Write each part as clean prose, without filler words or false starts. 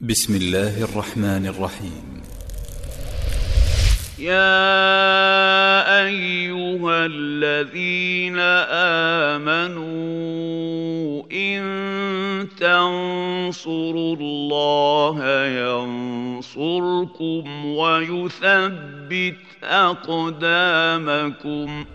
بسم الله الرحمن الرحيم. يا أيها الذين آمنوا إن تنصروا الله ينصركم ويثبت أقدامكم.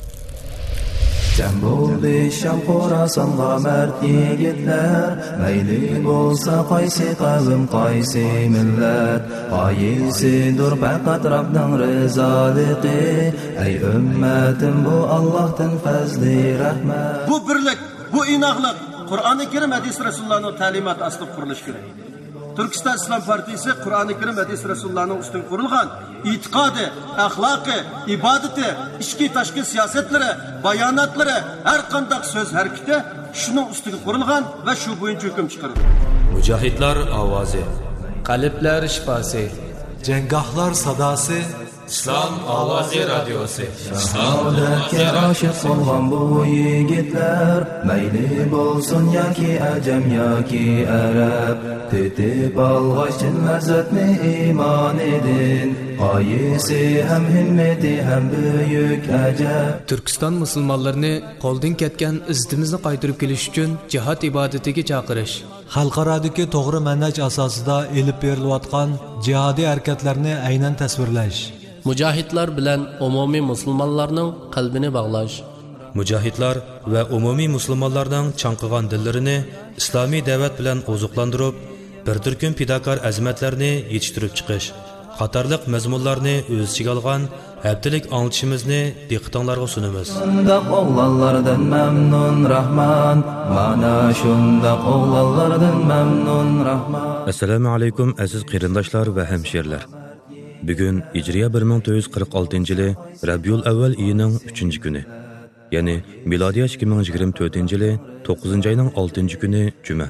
Cem bo'ldi Sham Xorasanға mard yigitlar, mayli bo'lsa qaysi qavm qaysi millat, qaysidir faqat Rabbning rizoligi. Ey ummatim, bu Allohdan fazli rahmat. Bu birlik, bu inoqlik Qur'oni Karim hadis Rasulullohning ta'limoti asli qurilishi kerak. Turkiston Islom partiyasi Qur'oni Karim hadis Rasulullohning ustidan qurilgan e'tiqodi, axloqi, ibodati, ichki tashqi siyosatlari, bayonotlari, har qanday so'z harakati shuning ustiga qurilgan va shu bo'yicha hukm chiqarilgan. Mujohidlar ovozi, qalblar shifosi, janggohlar sadosi, Islom ovozi radiosi. Saodatga oshiq bo'lgan bu yigitlar, mayli bo'lsin yoki ajam yoki arab, tetib olg'achin lazzatni iymon edin, qaysi ham himmati ham buyuk ajab. Turkiston musulmonlarini qo'ldan ketgan izzatimizni qaytarib kelish uchun jihad ibodatiga chaqirish, xalqarodagi to'g'ri manhaj asosida elib berilayotgan jihodiy harakatlarni aynan tasvirlash, mujohidlar bilan umumiy musulmonlarning qalbini bog'lash, mujohidlar va umumiy musulmonlarning chanqigan dillarini islomiy da'vat bilan oziqlantirib, bir turkum fidokor azmatlarni yetishtirib chiqish qatorliq mazmunlarni o'z ichiga olgan haftalik anglitishimizni diqqatingizga sunamiz. Shundoq o'g'lonlardan mamnun Rahman, mana shundoq o'g'lonlardan mamnun Rahman. Assalomu alaykum aziz qarindoshlar va hamshirlar. Bugun Hijriya 1446-yili Rabiul Avval oyining 3-kuni, ya'ni milodiy 2024-yili 9-oyning 6-kuni juma.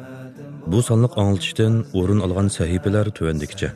Bu sonliq anglitishdan o'rin olgan sahifalar tuvandikicha.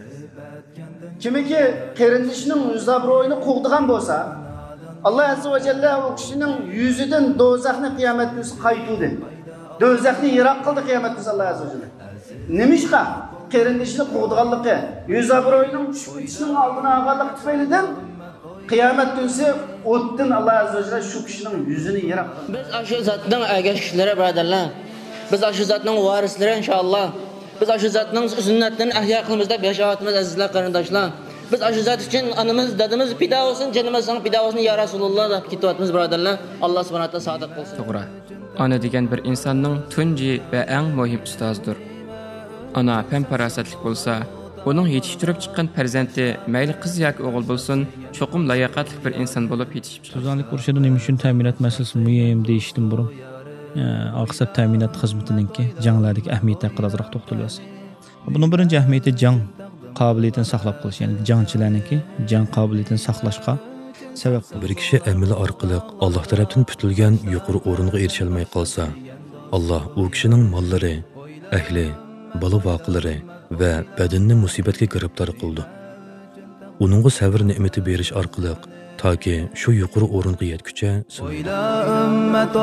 Kimiki qarindishining yuzabro'yini qo'g'digan bo'lsa, Alloh azza va jalla u kishining yuzidan do'zaxni qiyomat kuni qaytudi. Do'zaxni yiroq qildi qiyomat kuni Alloh azza va jalla. Nimishqa qarindishini qo'g'diganligi, yuzabro'yining tushib ketishining oldini olganlik tufaylidan qiyomat kuni o'tdan Alloh azza va jalla shu kishining yuzini yiroq qildi. Biz shu zotning agashkilari birodarlar. Biz shu zotning varislari inshaalloh. Biz shu zotning sunnatini ahyo qilamiz deb yashayapmiz azizlar qarindoshlar. Biz shu zot uchun onamiz, dadamiz fido bo'lsin, jonimizning fido bo'lsin ya Rasululloh deb ketyapmiz birodarlar. Alloh subhanahu va taolo sodiq qilsin. To'g'ri. Ona degan bir insonning tunji va eng muhim ustozidir. Ana pamparasatlik bo'lsa, uning yetishtirib chiqqan farzandi mayli qiz yoki o'g'il bo'lsin, cho'qim layoqatli bir inson bo'lib yetishib chiqadi. Sozanlik urushida nima uchun ta'minot masalasi muhim deyishdim burun. Aqsab ta'minot xizmatininki janglardagi ahamiyati haqida ozroq to'xtalamiz. Bunun birinchi ahamiyati jang qobiliyatini saqlab qolish, ya'ni jangchilarningki jang qobiliyatini saqlashga sabab. Bir kishi amali orqali Alloh tomonidan putilgan yuqori o'ringa erisha olmay qolsa, Alloh u kishining mollari, ahli, bola voqilari va badanni musibatga giribtor qildi. Uningga sabr ne'mati berish orqali toki shu yuqori o'ringa yetguncha Oyla ummat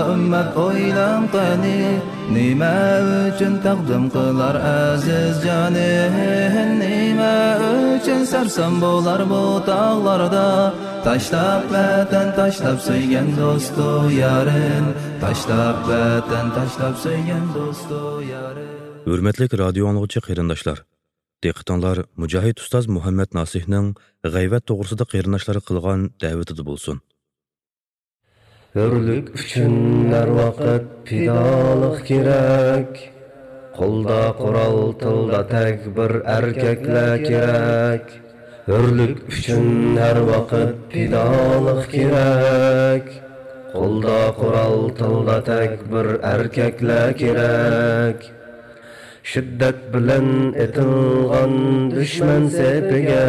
oylan qani, nima uchun taqdim qilar aziz joni, nima uchun sarson bo'lar bu tog'larda, tashlab vatan tashlab so'ygan do'stu yarin, tashlab vatan tashlab so'ygan do'stu yarin. Hurmatli radio anglag'uchi qarindoshlar, diqqatinglar Mujohid ustoz Muhammad Nasihning g'ayvat to'g'risida qarindoshlari qilgan da'vatida bo'lsin. Hurlik uchun har vaqt fidolik kerak, qo'lda qurol, tilda takbir erkaklar kerak. Hurlik uchun har vaqt fidolik kerak, qo'lda qurol, tilda takbir erkaklar kerak. Shiddat bilan etilgan dushman sepiga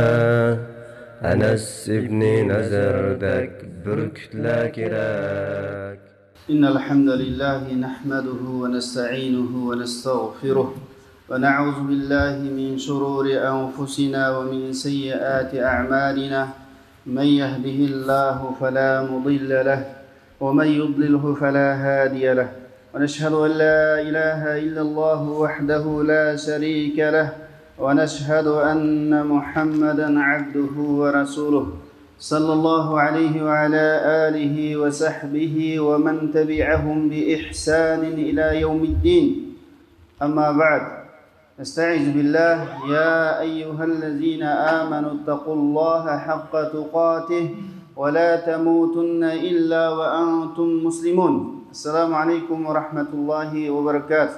Anas ibn Nazardek burkutlar kerak. Innal hamdalillahi nahmaduhu va nasta'inuhu va nastaghfiruh va na'udzu billahi min shururi anfusina va min sayyiati a'malina. Man yahdihillahu fala mudilla lahu wa man yudlilhu fala hadiya lahu. ونشهد أن لا إله إلا الله وحده لا شريك له ونشهد أن محمدا عبده ورسوله صلى الله عليه وعلى آله وصحبه ومن تبعهم بإحسان إلى يوم الدين أما بعد استعذ بالله يا أيها الذين آمنوا اتقوا الله حق تقاته ولا تموتن إلا وأنتم مسلمون السلام عليكم ورحمة الله وبركاته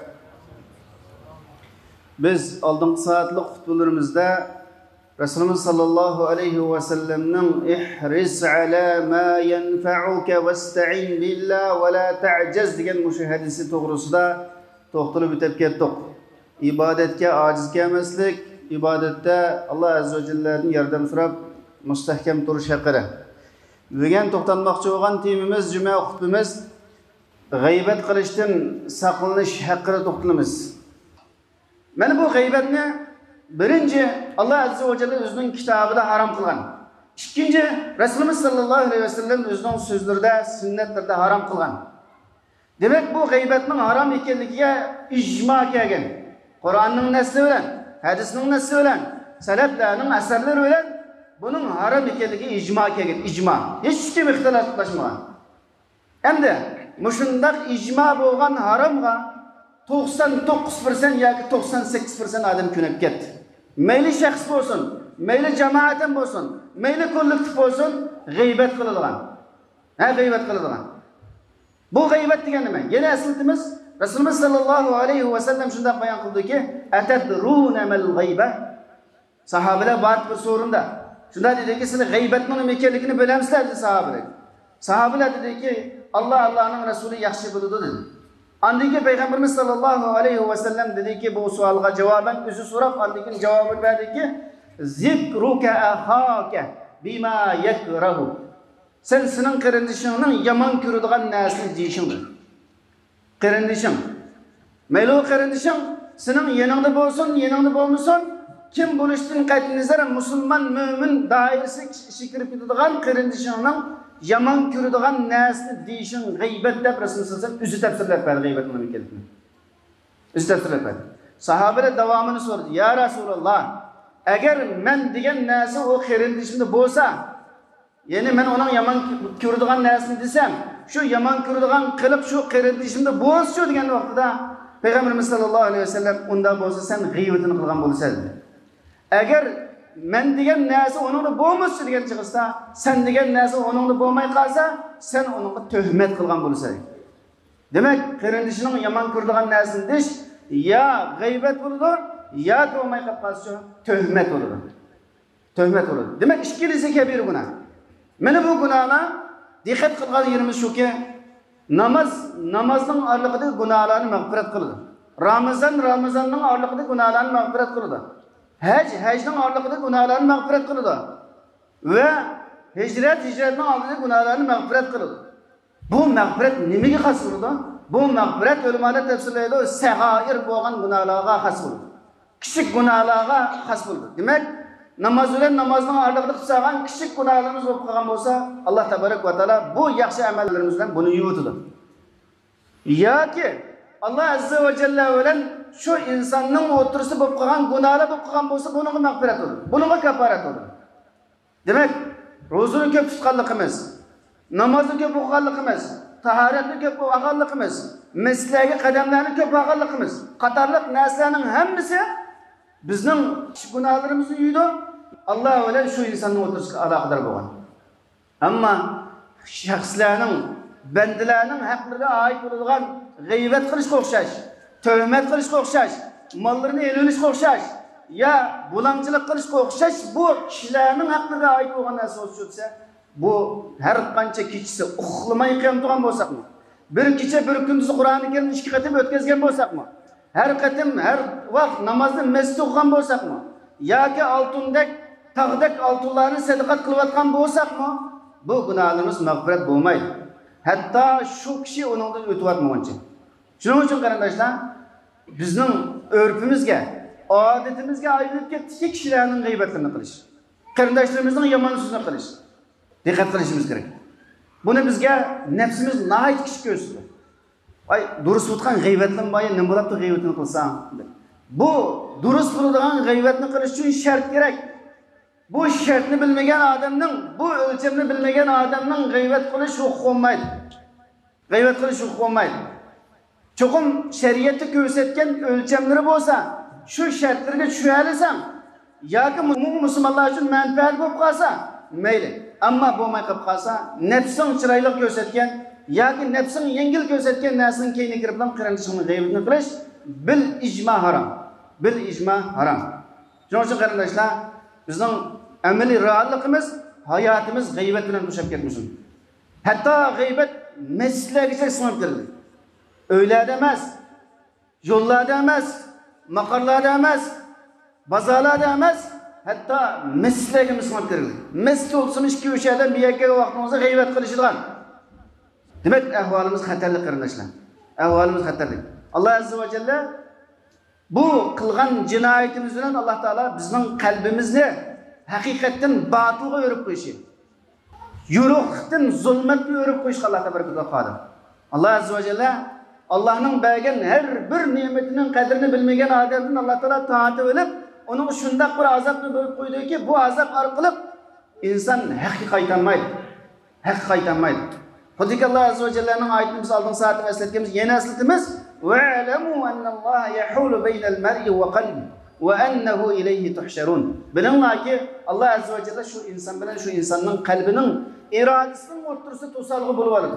Biz aldığımız saatlik hutbelerimizde Resulümüz sallallahu aleyhi ve sellem'nin ihris ala ma yenfa'uke vesta'in billah ve la ta'caz degan mushu hadisi to'g'risida to'xtalib o'tib ketdik. İbadetke aciz kelmaslik, ibadetde Allah azza ve celle'nin yordam so'rab mustahkam turish haqida. Bugun to'xtalmoqchi bo'lgan temamiz, juma xutbamiz g'iybat qilishdan saqlanish haqida to'xtalamiz. Mana bu g'iybatni birinchi Allah azza ve celle o'zining kitobida harom qilgan. Ikkinchi Rasululloh sallallohu alayhi vasallam o'zining so'zlarida, sunnatlarda harom qilgan. Demak bu g'iybatning harom ekanligiga ijmo kelgan. Qur'onning nassi bilan, hadisning nassi bilan, salaflarning asarlari bilan buning harom ekanligiga ijmo kelgan. Ijmo. Hech kim ixtilof qilmagan. Endi mushundaq ijmo bo'lgan haromga 99% yoki 98% odam ko'nib ketdi. Mayli shaxs bo'lsin, mayli jamoatan bo'lsin, mayli kollektiv bo'lsin, g'iybat qiladigan. G'iybat qiladigan. Bu g'iybat degan nima? Yana aslimiz Rasululloh sallallohu alayhi va sallam shunday bayon qildiki, atadruna mal g'iyba? Sahobalar bor bir so'rinda. Shunda dediki, sizlar g'iybatning nima ekanligini bilamsizlar dedi sahobalar. Sahobalar dediki, Allohning rasuli yaxshi biladi dedi. Andiki Peygamberimiz sallallahu aleyhi ve sellem dedi ki bu sualga cevaben özü so'rab andikin cevabını verdi ki zikruka ahaka bima yakrahu. Sen senin qarindishingning yomon ko'radigan narsani deyishingdir. Qarindishing. Mayli qarindishing sening yaningda bo'lsin, yaningda bo'lmasin, kim bo'lishdan qat'iy nazar musulmon mo'min doirasi ishi kirib ketadigan qarindishingning yaman ko'radigan narsani deyishing g'iybat deb Rasululloh sallallohu alayhi vasallam o'zi tafsirlab berdi g'iybatni nima ekanligini. O'zi tafsirlab berdi. Sahobalar davomini so'radi. Ya Rasululloh, agar men degan narsa o qarindishimda bo'lsa, ya'ni men uning yaman ko'radigan narsani desam, shu yaman ko'radigan qilib shu qarindishimda bo'lsa degan vaqtida Payg'ambarimiz sallallohu alayhi vasallam unda bo'lsa sen g'iybatini qilgan bo'lasan. Agar men degan narsa oningda bo'lmasa degan chiqsa, sen degan narsa oningda bo'lmay qolsa, sen oningga tuhmat qilgan bo'lasan. Demak, qarindishining yomon ko'radigan narsani desh ya g'iybat bo'ladi, ya bo'lmay qolsa tuhmat bo'ladi. Tuhmat bo'ladi. Demak, ikkilisi kabir gunoh. Mana bu gunohlar diqqat qilgan yerimiz shuki, namozning orlig'ida gunohlarni mag'firat qiladi. Ramazonning orlig'ida gunohlarni mag'firat qiladi. Hajning orlig'ida gunohlarni mag'firat qiladi. Va hijratning oldida gunohlarni mag'firat qiladi. Bu mag'firat nimaga xos bo'ladi? Bu mag'firat ulamolar tafsirlaydi, sag'oir bo'lgan gunohlarga xos bo'ladi. Kichik gunohlarga xos bo'ladi. Demak, namoz bilan namozning orlig'ida qilgan kichik gunohlarimiz bo'lib qolgan bo'lsa, Alloh tabarak va taolo bu yaxshi amallarimiz bilan buni yuvitadi. Yoki Allah azza ve celle bilan şu insanın oturuşu bo'lib qolgan gunohlar bo'lib qolgan bo'lsa, bunga mag'firat bo'ladi. Bunga kafarat bo'ladi. Demak, ro'zani ko'p tutganligimiz, namozni ko'p o'qiganligimiz, tahoratni ko'p o'qiganligimiz, masjidga qadamlarni ko'p o'qiganligimiz, qatorliq narsalarning hammasi bizning gunohlarimizni yuydi. Allah bilan shu insonning oturishga aloqador bo'lgan. Ammo shaxslarning, bandalarning haqlariga oid bo'lgan g'iybat qilishga o'xshash, tuhmat qilishga o'xshash, mollarini elishga o'xshash, ya bulamchilik qilishga o'xshash bu kishilarning haqlariga oid bo'lgan narsa bo'lsa, bu har qancha kechasi uxlamay qiyam turgan bo'lsaqmi, bir kecha bir kunduz Qur'onni Karim 2 qatim o'tkazgan bo'lsaqmi, har qatim har vaqt namozni masjidda o'qigan bo'lsaqmi, yoki oltindek, tag'dak oltinlarni sadaqat qilayotgan bo'lsaqmi, bu gunohlarimiz mag'firat bo'lmaydi. Hatto shu kishi uningdan o'tayotmaguncha. Shuning uchun qarindoshlar, bizning urfimizga, odatimizga aylanib ketdiki kishilarning g'iybatlarini qilish, qarindoshlarimizning yomon so'zini qilish. Diqqat qilishimiz kerak. Buni bizga nafsimiz nihoyat kichik ko'rsatadi. Ay durus tutgan g'iybatdan boya nima bo'libdi g'iybatni qilsang. Bu durus qiladigan g'iybatni qilish uchun shart kerak. Bu shartni bilmagan odamning, bu o'lchamni bilmagan odamning g'iybat qilish huquqi bo'lmaydi. G'iybat qilish huquqi bo'lmaydi. Cho'qim shariatda ko'rsatgan o'lchamlari bo'lsa, shu shartlarga tushalisan, yoki musulmonlar uchun manfaat bo'lib qolsa, mayli. Ammo bo'lmay qolib qolsa, nafsing chiroyli ko'rsatgan yoki nafsing yengil ko'rsatgan narsaning keyinga kirib qarindishingni g'iybatni qilish bil ijmo harom. Bil ijmo harom. Shuning uchun qarindoshlar, bizning amaliy realligimiz, hayotimiz g'iybat bilan to'shab ketmasin. Hatto g'iybat masjidlargacha singib kirdi. Uylarda emas, yo'llarda emas, maqarlarda emas, bozorlarda emas, hatto masjidlarga singib kirdi. Masjid olsin 2-3 adam bir yerga vaqtimizda g'iybat qilishadigan. Demak, ahvolimiz xatarli qarindoshlar. Ahvolimiz xatarli. Alloh azza va jalla bu qilgan jinoyatimiz bilan Alloh taolo bizning qalbimizni haqiqatdan batilga o'rib qo'yishi, yo'riqdan zulmatga o'rib qo'yishga Alloh tabaraka qodir. Alloh azza va jalla Allohning bergan har bir ne'matining qadrini bilmagan odamdan Alloh taolo taatib olib, uning shundoq bir azobni berib qo'ydiki, bu azob orqali inson haqqa qaytarmaydi. Haqqa qaytarmaydi. Xuddi Alloh azza va jallaning oyatimiz oldin soatini eslatganmiz, yana eslatamiz. Wa'lamu anna Alloha yahulu baynal mar'i wa qalbi va annahu ilayhi tuhsharun. Bilinglarki, Alloh azza va jalla shu inson bilan shu insonning qalbining irodasining o'rtasida to'salg'i bo'lib oladi.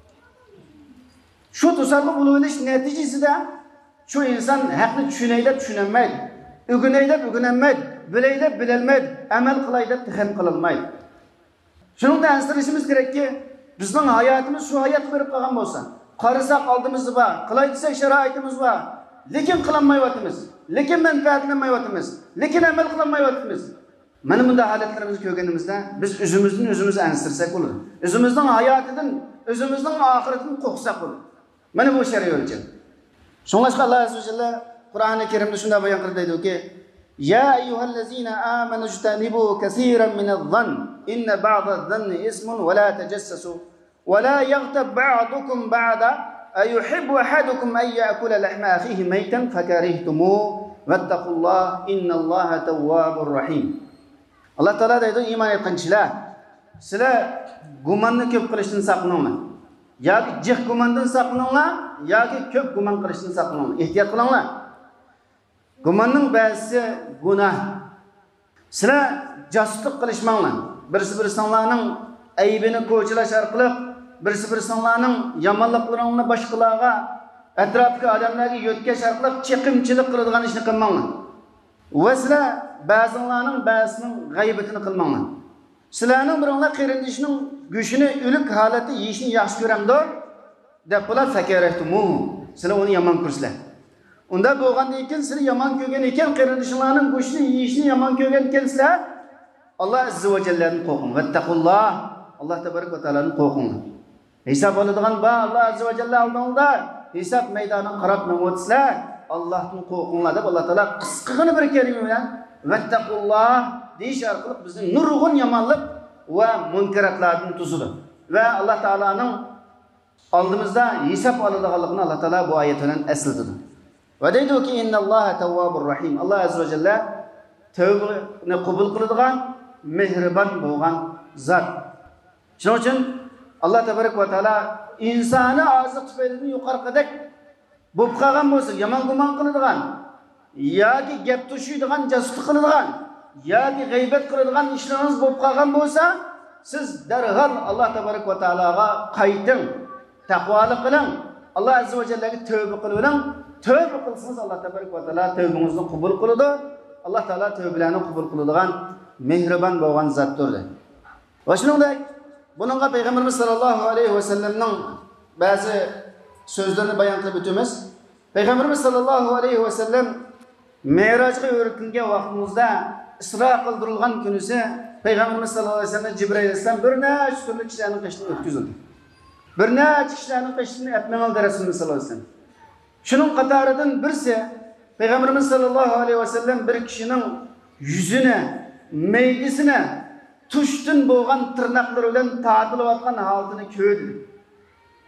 Shu to'salg'i bo'lib olish natijasida shu inson haqni tushunaydi, tushunolmaydi, o'ginaydi, o'ginolmaydi, bilaydi, bilolmaydi, amal qilaydi, tixan qilolmaydi. Shuningda ansirishimiz kerakki, bizning hayotimiz shu hayot berib qolgan bo'lsa, qarasak oldimiz bor, qilay desak sharoitimiz bor, lekin qilolmayotimiz, lekin manfaatlanmayotimiz, lekin amal qilolmayotimiz. Mana bunday holatlarimizni ko'rganimizda biz o'zimiz ansirsak bo'ladi. O'zimizning hayotidan, o'zimizning oxiratini qo'rqsak bo'ladi. Mana bu shariat o'lcham. Shunga Alloh azza va jalla Qur'oni Karimda shunday bayon qilib aytdiki: "Ya ayyuhallazina amanu ijtanibu kaseeran minadh-dhann, inna ba'dadh-dhanni ismun wa la tajassasu wa la yaghtab ba'dukum ba'da ayuhibbu ahadukum an ya'kula lahma akhihi maytan fakarihtumuh wattaqullaha innallaha tawwabur rahim." Alloh taolo deydi, iymon etgan kishilar, sizlar gumonni ko'p qilishdan saqlaninglar. Yoki jiq gumondan saqlaninglar, yoki ko'p gumon qilishdan saqlaninglar. Ehtiyot qilinglar. Gumonning ba'zisi gunoh. Sizlar josuslik qilishmanglar. Birsi-birsinglarning aybini ko'chilash orqali, birsi-birsinglarning yomonliklarini boshqalarga, atrofdagi odamlarga yo'tkash orqali chiqimchilik qiladigan ishni qilmanglar. Va sizlar ba'zilarning ba'zisining g'aybatini qilmanglar. Sizlarning biringlar qarindishning go'shini o'lik holatda yeyishni yaxshi ko'ramdi deb bular fakarahtumu. Sizlar uni yomon ko'rsizlar. Unda bo'lgandan keyin sizlar yomon ko'rgan ekan, qarindishlarning go'shini yeyishni yomon ko'rgan ekansizlar, Alloh azza va jalladan qo'rqing. Vattaqulloh. Alloh tabaraka va taoladan qo'rqing. Hisob oladigan ba Alloh azza va jalla oldingda hisob maydoniga qarab o'tsizlar, Allohdan qo'rqinglar deb Alloh taolo qisqagina bir kalima bilan vattaqulloh deyish orqali bizni nurg'un yomonlik va munkaratlardan tuzadi. Va Alloh taolaning oldimizda hisob oladiganligini Alloh taolo bu oyat bilan eslatadi. Va deydiki innalloha tawwabur rahim. Alloh azza va jalla tavbani qabul qiladigan, mehribon bo'lgan zot. Shuning uchun Alloh tabarak va taolo insonni oziq tufaylidan yuqorqidek bo'lib qolgan bo'lsa, yomon gumon qiladigan yoki gap tushuydigan, jasuslik qiladigan yoki g'iybat qiladigan ishlaringiz bo'lib qolgan bo'lsa, siz darhol Alloh tabarak va taologa qayting, taqvolik qiling, Alloh azza va jallaga tavba qiling. Tövbe qilsangiz Alloh tabarak va taolo tövbingizni qabul qiladi. Alloh taolo tövbelarni qabul qiladigan mehribon bo'lgan zotdir. Va shuningdek, buningga payg'ambarimiz sollallohu alayhi va sallamning ba'zi so'zlarini bayon qilib o'tamiz. Payg'ambarimiz sollallohu alayhi va sallam Me'rojga o'rgatilgan vaqtimizda Isro qildirilgan kunisi payg'ambarimiz sollallohu alayhi va sallam Jibril alayhisalom bir nechta turli kishilarning qishini o'tkazdi. Bir nechta kishilarning qishini atmagan Rasululloh sollallohu alayhi vasallam. Şunun qatoridan birisi Peygamberimiz sallallahu aleyhi ve sellem bir kişinin yüzüne, meydisine tuştun boğan tırnakları bilen tatılıp atkan halini köydü.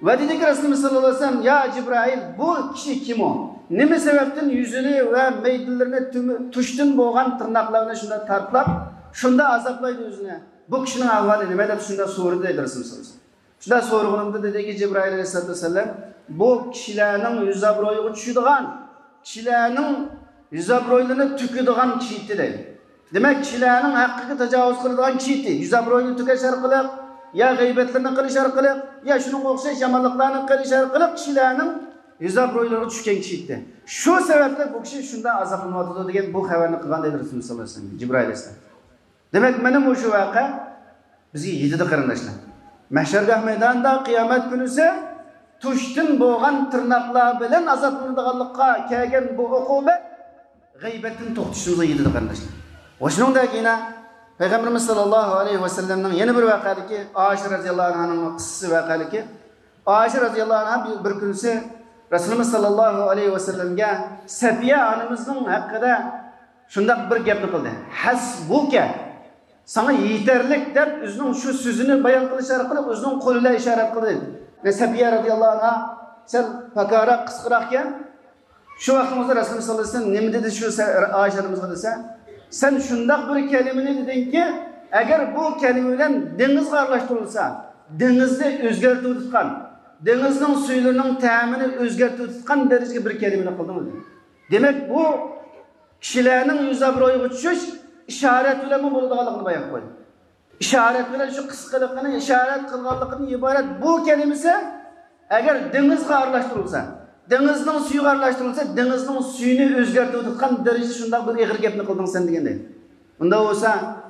Ve dedi ki Resulullah sallallahu aleyhi ve sellem, ya Cibrail, bu kişi kim o? Nime sebepten yüzünü ve meydillerini tuştun boğan tırnaklarını şunda tartlap, şunda azaplaydı yüzüne. Bu kişinin ahvali nime de şunda soru dedi Resulullah sallallahu aleyhi ve sellem. Şunda sorğunumda dedi ki Cibrail aleyhissalatu vesselam, bu kişilerin yüzabroyu uçuyduğun, kişilerin yüzabroylarını tüküdüğün kişiydi dedi. Demek kişilerin hakkı tecavüz kılıdığın kişiydi. Yüzabroyunu tükeşer kılık, ya gıybetlerini kılışar kılık, ya şunun okşay şamallıklarını kılışar kılık, kişilerin yüzabroyları düşken kişiydi. Şu sebeple bu kişi şunda azaplanmadığı degen bu haberini kılgan dedi Resulullah sallallahu aleyhi ve sellem, Cibrail aleyhissalatu. Demek benim bu şu vaka bizi yedidi kırındaşlar. Mahşergah meydanında kıyamet günü ise tuştun boğan tırnaklar bilen azaplandıqanlıqqa kelgen bu ukubet gıybetin to'xtashimizni yedidi kardeşler. Ve shuningdek yine Peygamberimiz sallallahu aleyhi ve sellem'nin yeni bir vakaliki Ayşe radıyallahu anh'ın kıssası vakaliki. Ayşe radıyallahu anh bir günüse Resulümüz sallallahu aleyhi ve sellem'ge Safiye anamızın hakkında şundak bir gapni qildi. Hasbuke, sana yeterlik deb o'zining shu so'zini bayon qilish orqali o'zining qo'lida ishorat qildi. Ve Safiye radıyallahu anha sen pakara qisqiroqga shu vaqtimizda Rasululloh sallallohu alayhi vasallam nima dedi shu Ayşe anamizga desa, sen shundoq bir kalimani dedingki, agar bu kalima bilan dengizga aralashtirilsa, dengizni o'zgartirib tutgan, dengizning suvlarining ta'mini o'zgartirib tutgan darajaga bir kalimani qilding dedi. Demak bu kishilarning yuzabroyiga tushish ishorat bilan bo'ladiganligini bayon qildi. İşaret bilen şu kısqalıqını işaret qilganligidan iborat bu kelimesi agar dengizga aralashtirilsa, dengizning suyuga aralashtirilsa, dengizning suyini o'zgartirib tutgan darajada shunday bir ig'ir gapni qilding sen deganda. Unda bo'lsa,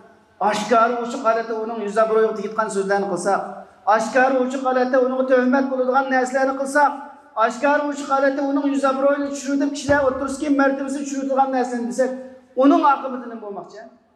oshkor o'sha holatda uning yuzabroyiga tegitgan so'zlarni qilsak, oshkor o'sha holatda uning tuhmat bo'ladigan narsalarni qilsak, oshkor o'sha holatda uning yuzabroyini tushirib kishilar o'tirishga martabasini tushiradigan narsalarni desak, uning oqibati nima bo'lmoqchi?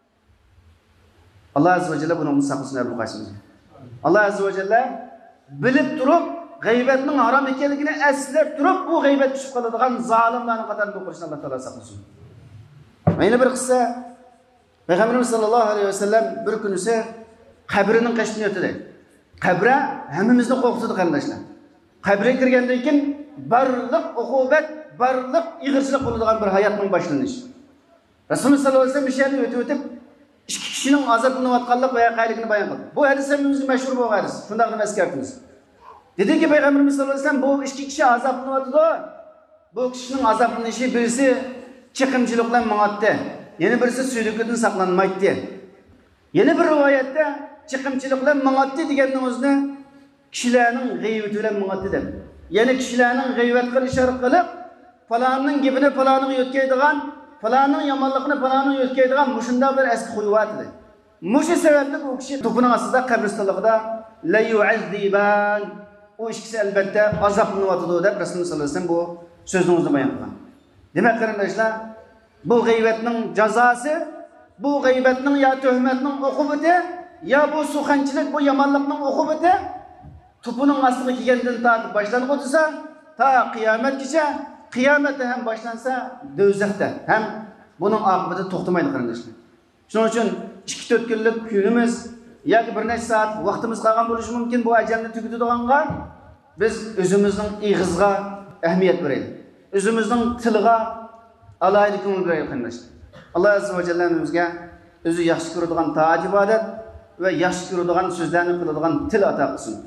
Allah azze ve celle bunu musakısını yapıp karşımıza. Allah azze ve celle bilip durup gıybetinin haram ekenligini eslep durup bu gıybet düşüp kalıdığan zalimlerin kadarını okuruşunu Allah Teala saklasın. Yine bir kısa Peygamberimiz sallallahu aleyhi ve sellem bir gün ise kabrinin kaçtığını ötedi. Kabre hemimizni korkutdu kardeşler. Kabre girgendeyken barlık ukubet, barlık igırçılık bulunduğun bir hayatın başlanışı. Resulullah sallallahu aleyhi ve sellem bir şeyini ötüp İki kişinin azaplanıvatkanlık veya kaylıkını bayan kıldı. Bu hadis hepimizin meşhur bu hadis. Şundakını eskertiniz. Dedi ki Peygamberimiz sallallahu aleyhi ve sellem bu iki kişi azaplanıvatıdı. Bu kişinin azaplanışı birisi çıkımcılıkla mağattı. Yeni birisi süylüküdün saklanmaydı. Yeni bir rivayette çıkımcılıkla mağattı digenin özüne kişilerin gıybetiyle mağattı der. Yani kişilerin gıybet kılışarı kılıp falanın gibini falanın yötkeydiğen falanın yamanlıkını falanın yötkeydiğen muşunda bir eski huyuvat idi. Muşu sebeple bu kişi topunun aslında kabristalıkta la yu'azziban o ikisi elbette azaplanıvatıdı der Resulullah sallallahu aleyhi ve sellem bu sözünüzü bayan kılan. Demek kardeşler bu gıybetinin cezası, bu gıybetinin ya töhmetinin ukubeti ya bu suhançılık bu yamanlıkının ukubeti topunun aslında kendinden takip başlanıp otursa ta kıyamet geçe kıyamette hem başlansa dözekte hem bunun akıbeti toxtamaydı kardeşler. Şunun için 2-4 günlük günümüz ya bir neçe saat vaktimiz kalgan buluşu mümkün bu acelini tükütüdüğünga biz özümüzün iğizga ehmiyet verelim. Özümüzün tılığa alaylı köngül verelim kardeşler. Allah azze ve celle'mizge özü yaxşı görüdüğün taat ibadet ve yaxşı görüdüğün sözlerini kılıdığın til ata kılsın.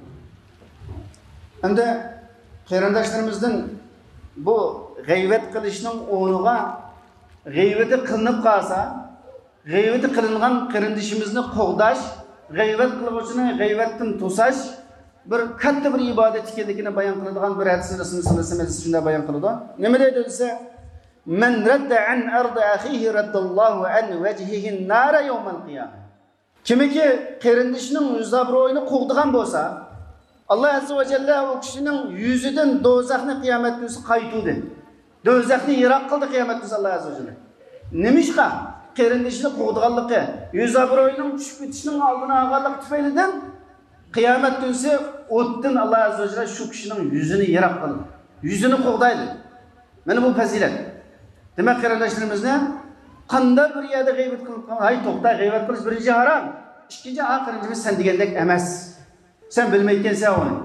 Hem de kıyrandaşlarımızdan bu gıybet kılışının onuğa gıybeti kılınıp kalsa, gıybeti kılıngan kırındışımızını qoğdaş, gıybet kılıgıçını gıybetten tosaş, bir katta bir ibadet ekenligini bayan kılıdığan bir hadis Resulullah sallallahu aleyhi ve sellem bayan kılıdı. Ne deydi dese? Men radda an ardı ahihi raddallahu an vecihihin nara yevmen kıyame. Kimi ki kırındışının yüzabroyunu qoğduğan bolsa, Allah azze ve celle o kişinin yüzüden dozakni kıyamet günü qaytudu. Dozakni yirak kıldı kıyamet günü Allah azze ve celle. Nemişqa? Qerindishini qo'g'diganligi, yüzabroyning tushib ketishinin oldini olganlik tufaylidan kıyamet günü o'tdan Allah azze ve celle şu kişinin yüzünü yirak qildi. Yüzünü qo'g'daydi. Mana bu fazilat. Demak qarindoshlarimizni qanday bir yerda g'iybat qilib, hay to'xta g'iybat qilish birinchi harom, ikkinchi aqrinchimiz sen degandek emas. Sen bilmaykensen onu.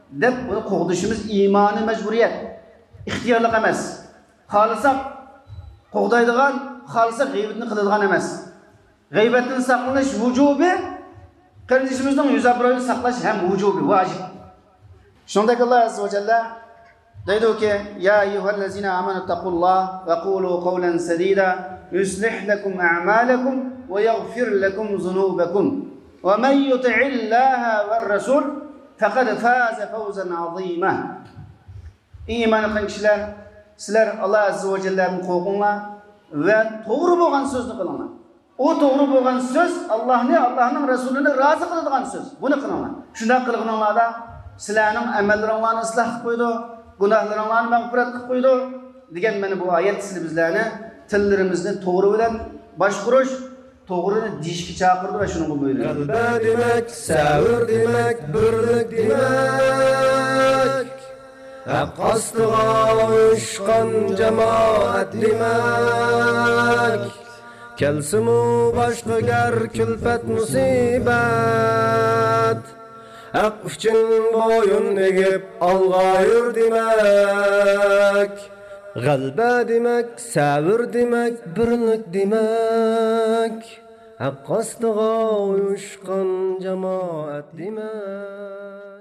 deb buni qo'g'dishimiz iymoniy majburiyat, ixtiyorlik emas. Xohlasak qo'g'daydigan, xohlasak g'iybatni qiladigan emas. G'iybatdan saqlanish vujubi, qarindishimizning yuz obro'yini saqlash ham vujubi, vojib. Shundaq Alloh azza va jalla deydi-ki: "Ya ayyuhallazina amanu taqulloh va qulu qawlan sadida yuslih lakum a'malakum va yaghfir lakum zunubakum va man yuti'illaha var rasul faqad faza fawzan 'azima." Iymon qilgan kishilar, sizlar Alloh azza va jallaning qo'rqinglar va to'g'ri bo'lgan so'zni qilinglar. O to'g'ri bo'lgan so'z Allohning rasulini rozi qiladigan so'z. Buni qilinglar. Shunday qilganinglarda sizlarning amallaringizni isloh qilib qo'ydi, gunohlaringizni mag'firat qilib qo'ydi degan mana bu oyat sizlar bizlarni tillarimizni to'g'ri bilan boshqarish, to'g'rini deyishga chaqirdi va shuni buyurdi. Qalba demak, savr demak, birlik demak. Haq ostiga uyushgan jamoat demak. Kelsimu boshqa gar kulfat musibat. Haq uchun bo'yin egib olg'a yur demak. G'alba demak, savr demak, birlik demak. Haq ostiga uyushgan jamoat demak.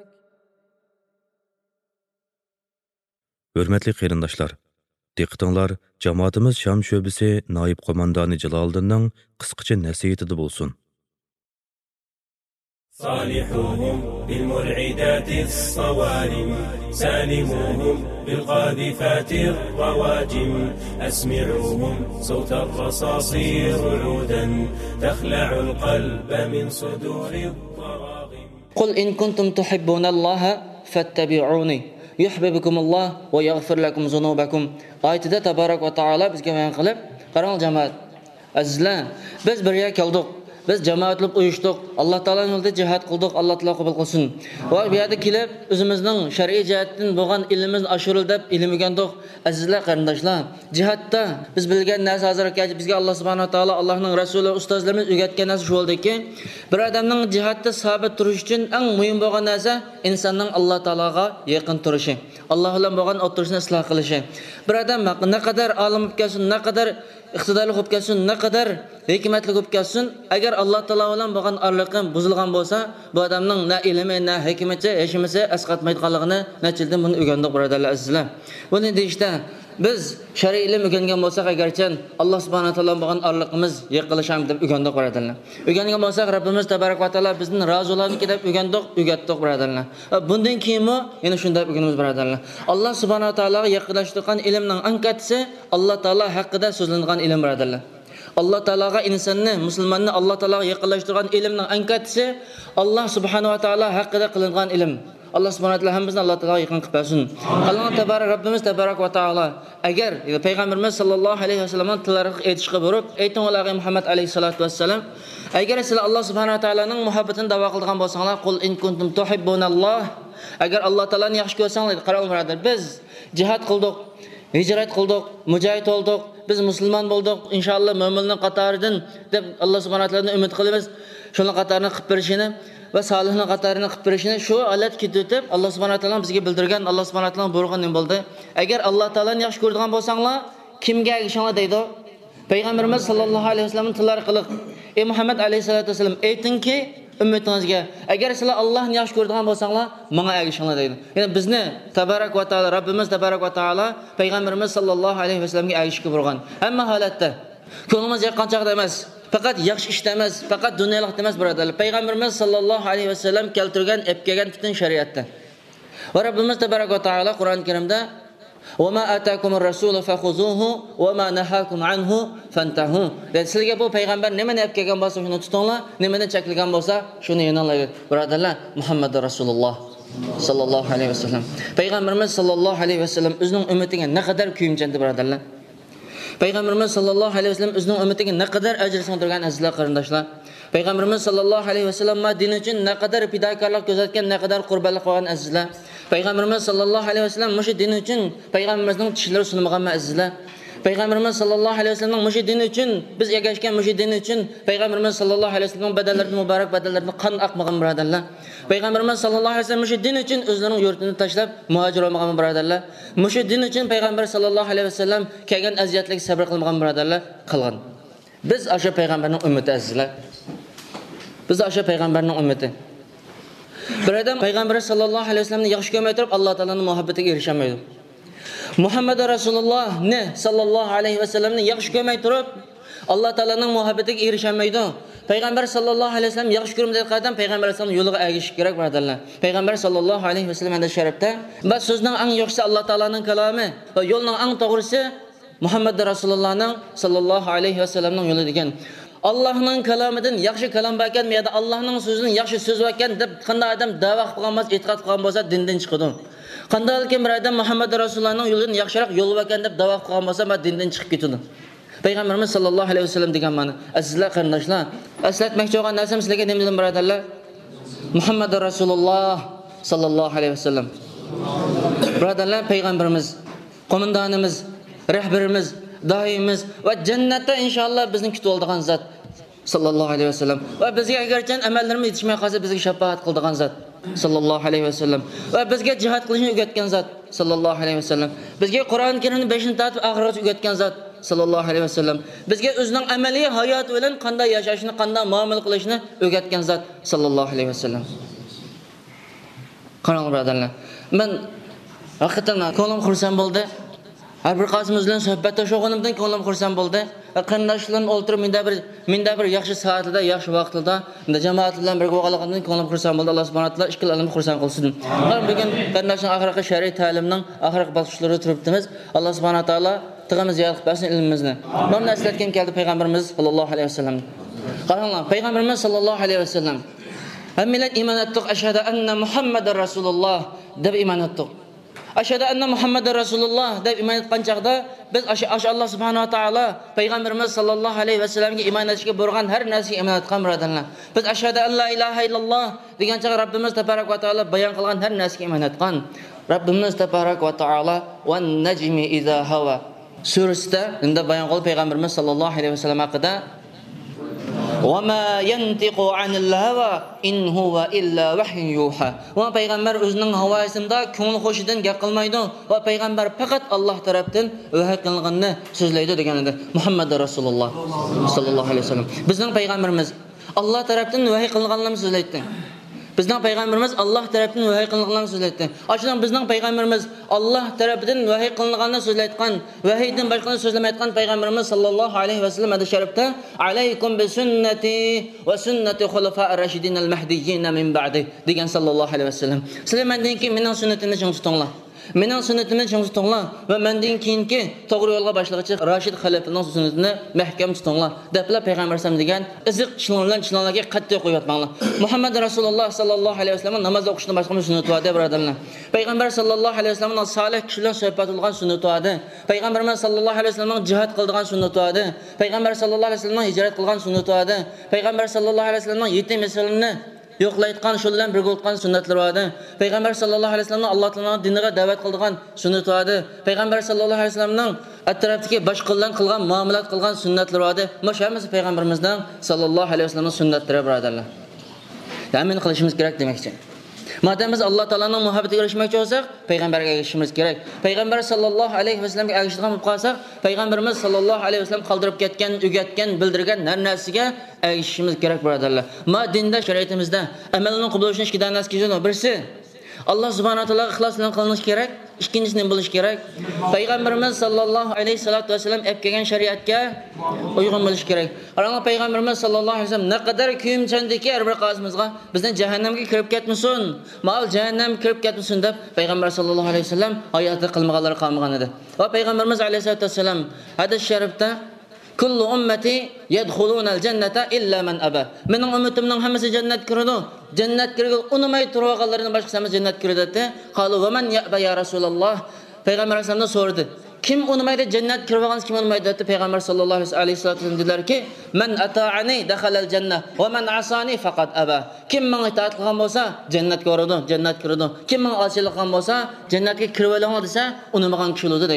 Hürmetli qarindoshlar, diqqatinglar jamoatimiz Sham sho'bisi noib qo'mondoni Jaloliddinning qisqacha nasihati bo'lsin. صالحوهم بالمرعدات الصوارم سالموهم بالقاذفات الرواجم أسمعوهم صوت الرصاص رعودا تخلع القلب من صدور الضراغم قل إن كنتم تحبون الله فاتبعوني يحببكم الله ويغفر لكم ذنوبكم. Ayetida tabarak va taala bizga bayon qilib, qarang jamoat, azizlar, biz birga keldik. Biz jamoatlab uyushdik. Alloh taolaning yo'lida jihad qildik. Alloh taolo qabul qilsin. Va bu yerda kelib o'zimizning shar'iy jihatdan bo'lgan ilmimizni oshirib deb ilm o'rgandik. Azizlar, qarindoshlar, jihatda biz bilgan narsa hozirga bizga Alloh subhanahu va taolo, Allohning rasuli, ustozlarimiz o'rgatgan narsa shu bo'ldiki, bir odamning jihatda sabit turish uchun eng muhim bo'lgan narsa insonning Alloh taologa yaqin turishi, Alloh bilan bo'lgan o'tirishni isloh qilishi. Bir odam naqadar olim bo'lib kelsin, naqadar iqtidorli bo'lib kelsin, naqadar hikmatli bo'lib kelsin, agar Alloh taolo bilan bo'lgan orliqi buzilgan bo'lsa, bu odamning na ilmi, na hikmati, heshimasi asqatmaydiganligini nachildan buni o'rgandik, birodarlar, azizlar. Buni deyishda biz shar'iy ilm o'rgangan bo'lsak, agarchan Alloh subhanahu va taolo bo'lgan orliqimiz yiqilisham deb o'rgandik, birodarlar. O'rgangan bo'lsak, Rabbimiz tabarak va taolo bizning roziligini deb o'rgatdik, birodarlar. Bundan keyinmi yana shunday o'rganamiz, birodarlar. Alloh subhanahu va taologa yaqinlashtirgan ilmning ankatisi Alloh taolo haqida so'zlangan ilm, birodarlar. Alloh taologa insonni, musulmonni Alloh taologa yaqinlashtirgan ilmning ankatisi Alloh subhanahu va taolo haqida qilingan ilm. Allah subhanahu wa taala hamımızdan Allah taala yaqin qilib bersin. Allah tabarak Rabbimiz tabarak va taala agar payg'ambarimiz sallallohu alayhi vasallamning tilariga aytishga borib, ayting ularga Muhammad alayhi salatu vassalam, agar sizlar Alloh subhanahu wa taolaning muhabbatini da'vo qilgan bo'lsanglar, qul in kuntum tuhibbunalloh, agar Alloh taolani yaxshi ko'rsanglar, qarang birodar, biz jihad qildik, hijrat qildik, mujohid bo'ldik, biz musulmon bo'ldik, inshaalloh mo'minning qatoridan deb Alloh subhanahu wa taoladan umid qilamiz. Shuni qatorni qilib berishini va solihning qatorini qilib berishini shu holat ketib Alloh subhanahu va taolo bizga bildirgan, Alloh subhanahu va taolo buyurgan nima bo'ldi? Agar Alloh taolani yaxshi ko'radigan bo'lsanglar, kimga ergashinglar deydi? Payg'ambarimiz sallallohu alayhi vasallamning tillari qiliq. Ey Muhammad alayhisolatu vasallam, aytingki ummatingizga, agar sizlar Allohni yaxshi ko'radigan bo'lsanglar, menga ergashinglar deydi. Ya'ni bizni tabarak va taolo, Rabbimiz tabarak va taolo payg'ambarimiz sallallohu alayhi vasallamga ergashishga buyurgan. Hamma holatda ko'nglimiz yoqqanchaqda emas, faqat yaxshi ishda emas, faqat dunyolikda emas, birodarlar. Payg'ambarimiz sallallohu alayhi vasallam keltirgan, kelgan butun shariatda. Va Rabbimiz tabarak va taolo Qur'oni Karimda "Va ma atakumur rasulu fakhuzuhu va ma nahakum anhu fantahu." Sizlarga bu payg'ambar nimani olib kelgan bo'lsa, shuni tutinglar, nimani cheklagan bo'lsa, shuni yo'nalinglar. Birodarlar, Muhammad rasululloh sallallohu alayhi vasallam. Payg'ambarimiz sallallohu alayhi vasallam o'zining ummatiga naqadar kuyimchandi, birodarlar. Payg'ambarimiz sallallohu alayhi vasallam o'zining ummatiga naqadar ajr singdirgan azizlar qarindoshlar. Payg'ambarimiz sallallohu alayhi vasallam din uchun naqadar fidokorlik ko'rsatgan, naqadar qurbonlik qilgan azizlar. Payg'ambarimiz sallallohu alayhi vasallam mush din uchun payg'ambarimizning tishlari sunmagan azizlar. Peygamberimiz sallallahu aleyhi ve sellem'in müşi dini için, biz egashgan müşi dini için Peygamberimiz sallallahu aleyhi ve sellem'in bedellerini, mübarek bedellerini kan akmagan birodarlar. Peygamberimiz sallallahu aleyhi ve sellem müşi din için özlerinin yurtini taşlab muhacir olmagan birodarlar. Müşi din için Peygamber sallallahu aleyhi ve sellem kelgan aziyatlik sabr qilmagan birodarlar qilgan. Biz aşa peygamberning ümmeti azizlar. Biz aşa peygamberning ümmeti. Bir adam Peygamber sallallahu aleyhi ve sellemni yaxshi ko'rmay turib Alloh taolaning muhabbatiga erishamaydi. Muhammed Rasulullah ne sallallahu aleyhi ve sellemni yaxshi ko'rmay turib Alloh taolaning muhabbatiga erishamaydi. Peygamber sallallahu aleyhi ve sellem yaxshi ko'rmaydigan qadam Peygamber sallallohu yo'liga ergashish kerak birodarlar. Peygamber sallallahu aleyhi ve sellem hadis sharifda va so'zning eng yaxshisi Alloh taolaning kalomi va yo'lning eng to'g'risi Muhammed Rasulullah'ning sallallahu aleyhi ve sellem'ning yo'li degan. Allah'ın kalamidan yaxshi kalam bo'lgan, ya da Allah'ın so'zining yaxshi so'z bo'lgan deb qanday odam da'vo qilganmas, e'tiqod qilgan bo'lsa dindan chiqadi. Qandayki bir odam Muhammad Rasulullah'ning yo'lidan yaxshiroq yo'l bo'lgan deb da'vo qilgan bo'lsa, ma dindan chiqib ketadi. Peygamberimiz sallallahu aleyhi ve sellem degan ma'no. Azizlar qarindoshlar, eslatmoqchi bo'lgan narsam sizlarga nima dedim birodarlar? Muhammad Rasulullah sallallahu aleyhi ve sellem. Birodarlar, peygamberimiz, qo'mondonimiz, rahbarimiz, doimiz va jannatda inshaalloh bizni kutib oladigan zot sallallohu alayhi vasallam va bizga agarchan amallarimiz yetishmay qolsa bizga shafaat qiladigan zot sallallohu alayhi vasallam va bizga jihad qilishni o'rgatgan zot sallallohu alayhi vasallam, bizga Qur'on Karimni 5ni tatib oxiratga o'rgatgan zot sallallohu alayhi vasallam, bizga o'zining amaliy hayoti bilan qanday yashashni, qanday muomala qilishni o'rgatgan zot sallallohu alayhi vasallam. Qarang birodarlar, men haqiqatan ko'nglim xursand bo'ldi. Har bir qazimiz bilan suhbatda sho'g'inimdan ko'nglim xursand bo'ldi. Qarindoshlarım o'ltirib menda bir yaxshi soatida, yaxshi vaqtida jamoat bilan birga bo'lganimdan ko'nglim xursand bo'ldi. Alloh subhanahu va taolo ishqilarimni xursand qilsin. Bugun qarindoshlar oxirgi shariy ta'limning oxirgi bosqichlari turibdimiz. Alloh subhanahu va taolo tig'imiz yalqib bersin ilmimizni. Mana eslatgan keldi payg'ambarimiz sallallohu alayhi vasallam. Qaranglar, payg'ambarimiz sallallohu alayhi vasallam hammalar iymon etdik, ashhadu anna Muhammadar Rasululloh deb iymon etdik. Ashhadu anna Muhammadar Rasululloh deb iymon etgan chaqda biz Alloh subhanahu va taolo payg'ambarimiz sallallohu alayhi va sallamga iymon etishga bo'lgan har narsaga iymon etgan birodarlar. Biz ashhadu an la ilaha illalloh degan chaqda Rabbimiz tabarak va taolo bayon qilgan har narsaga iymon etgan. Rabbimiz tabarak va taolo wan najmi idha hawa surasida unda bayon qilib payg'ambarimiz sallallohu alayhi va sallam haqida وَمَا يَنْتِقُ عَنِ الْهَوَى إِنْ هُوَ إِلَّا وَحْيٌ يُوحَى. Va payg'ambar o'zining havoyisida ko'ngil xoshidan gap qilmaydi va payg'ambar faqat Alloh tarafdan vahiy qilinganini so'zlaydi degan edi. Muhammad Rasululloh sallallohu alayhi vasallam. Bizning payg'ambarimiz Alloh tarafdan vahiy qilinganini so'zlaydi. Bizning payg'ambarimiz Alloh tarafdan vahiy qilinganini so'zlaydi. Ashundan bizning payg'ambarimiz Alloh tarafdan vahiy qilinganini so'zlayotgan, vahiydan boshqani so'zlamayotgan payg'ambarimiz sallallohu alayhi vasallam hadis sharifda alaykum bi sunnati va sunnati xulafa'ir rashidin al-mahdiyyin min ba'di degan sallallohu alayhi vasallam. Sizlar mendan keyin mening sunnatimni ching tutinglar. Mening sunnatimni ching tutinglar va mendan keyingi to'g'ri yo'lga boshlag'chi Rashid xalifaning sunnatini mahkam tutinglar. Deblar payg'ambar sallam degan iziq chilanlarga qattiq qo'yatmanglar. Muhammad Rasululloh sallallohu alayhi vasallam namoz o'qishdan boshqa sunnat bor deb birodarlar. Payg'ambar sallallohu alayhi vasallamning solih kishilar suhbat qilgan sunnati bor. Payg'ambarimiz sallallohu alayhi vasallamning jihad qilgan sunnati bor. Payg'ambar sallallohu alayhi vasallamning hijrat qilgan sunnati bor. Payg'ambar sallallohu alayhi vasallamning yetim misolini yo'qlayotgan shu bilan birga o'tgan sunnatlari bor. Payg'ambar sallallohu alayhi vasallamning Alloh taoloning diniga da'vat qilgan sunnati bor. Payg'ambar sallallohu alayhi vasallamning atrofdagi boshqalardan qilgan muomalat qilgan sunnatlari bor. Mana hammasi payg'ambarimizning sallallohu alayhi vasallamning sunnatlari birodarlar. Amin qilishimiz kerak demoqchi. Madem biz Alloh taoloning muhabbatiga erishmoqchi bo'lsak, payg'ambarga erishishimiz kerak. Payg'ambar sallallohu alayhi vasallamga erishgan bo'lib qolsak, payg'ambarimiz sallallohu alayhi vasallam qoldirib ketgan, o'rgatgan, bildirgan har narsaga erishishimiz kerak birodarlar. Ma dinda, shariatimizda amalning qabul bo'lishini ikki donasi kizini birisi Alloh subhanahu va taolo ixlos bilan qilinish kerak, ikkinchisi nima bo'lish kerak? Payg'ambarimiz sallallohu alayhi vasallam olib kelgan shariatga uyg'un bo'lish kerak. Qarang, payg'ambarimiz sallallohu alayhi vasallam naqadar kuyimchandiki har bir qazimizga bizdan jahannamga kirib ketmasin, mal jahannamga kirib ketmasin deb payg'ambar sallallohu alayhi vasallam hayotda qilmaganlari qolmagan edi. Va payg'ambarimiz alayhi vasallam hadis sharifda kullu ummati yadkhuluna al-jannata illa man aba. Mening ummatimning hammasi jannat kiradi. Jannat kirgan unamay turganlarning boshqasi jannat kiradi. Qalu va man ya'ba ya Rasululloh. Payg'ambar alayhisalomdan so'radi. Kim unamaydi jannat kirgan, kim unamaydi deb payg'ambar sallallohu alayhi vasallam dedilarki, "Man ata'ani dakhala al-jannah va man asani faqat aba." Kim menga itoat qilgan bo'lsa, jannatga kiradi, jannat kiradi. Kim menga osiylik qilgan bo'lsa, jannatga kirib oladi desa, unamagan kishi bo'ladi deydi.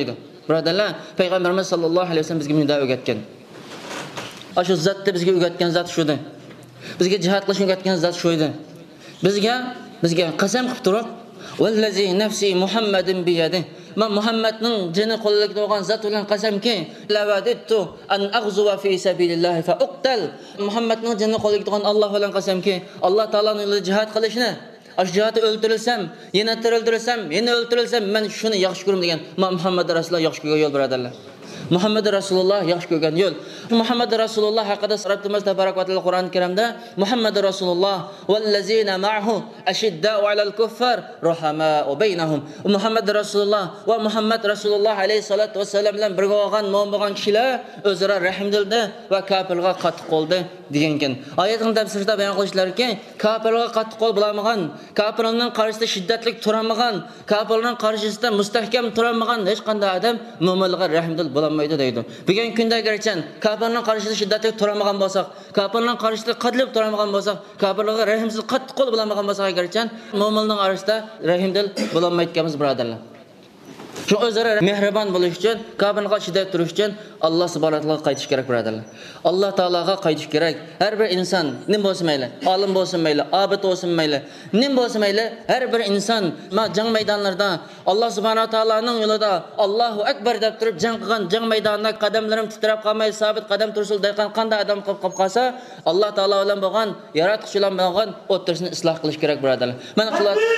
Birodarlar, payg'ambarimiz sollallohu alayhi vasallam bizga bunday o'rgatgan. Shu zotni bizga o'rgatgan zot shu edi. Bizga jihad qilishni o'rgatgan zot shu edi. Bizga qasam qilib turib, "Vallazi nafsi Muhammadin biyadi." Men Muhammadning jini qo'lida turgan zot bilan qasamki, "Lavadittu an aghzuwa fi sabilillah fa uqtal." Muhammadning jini qo'lida turgan Alloh bilan qasamki, Alloh taolaning yo'lida jihad qilishni, jihatda o'ldirilsam, yana tirildirilsam, yana o'ldirilsam, men shuni yaxshi ko'raman degan Muhammad Rasululloh yaxshi ko'rgan yo'l birodarlar. Muhammad Rasululloh yaxshi ko'rgan yo'l. Muhammad Rasululloh haqida Rabbimiz tabarak va taolo Qur'on Karimda Muhammad Rasululloh vallazina ma'ahu ashidda'u 'alal kuffar rahama'u baynahum. Muhammad Rasululloh va Muhammad Rasululloh alayhi salatu vasallam bilan birga bo'lgan mo'min bo'lgan kishilar o'zaro rahmdildi va kofirga qattiq qo'ldi degan ekan. Oyatning tafsirida bayon qilishlariga kofirga qattiq qo'l bo'lmagan, kofirning qarshisida shiddatli turamagan, kofirning qarshisida mustahkam turamagan hech qanday odam mo'minlarga rahmdil bo'lmaydi deydi. Bugun kunda garchi kofirning qarshisida shiddatli turamagan bo'lsak, kofirning qarshisida qadlib turamagan bo'lsak, kofirlarga rahmsiz qattiq qo'l bo'lmagan bo'lsak garchi mo'minning orasida rahmdil bo'lmayotganmiz birodarlar. Shu o'zaro mehribon bo'lish uchun, kofirga shiddat turish uchun Alloh subhanahu va taologa qaytish kerak birodarlar. Alloh taologa qaytish kerak. Har bir inson nim bo'lsa mayli, olim bo'lsa mayli, obid bo'lsa mayli, nim bo'lsa mayli, har bir inson jang maydonlarida Alloh subhanahu va taoloning yo'lida Allohu akbar deb turib jang qilgan, jang maydonida qadamlarim titrab qolmay, sabit qadam tursul deygan qanday odam qilib qolsa, Alloh taolo bilan bo'lgan, yaratuvchi bilan bo'lgan o'tirisini isloh qilish kerak birodarlar. Mana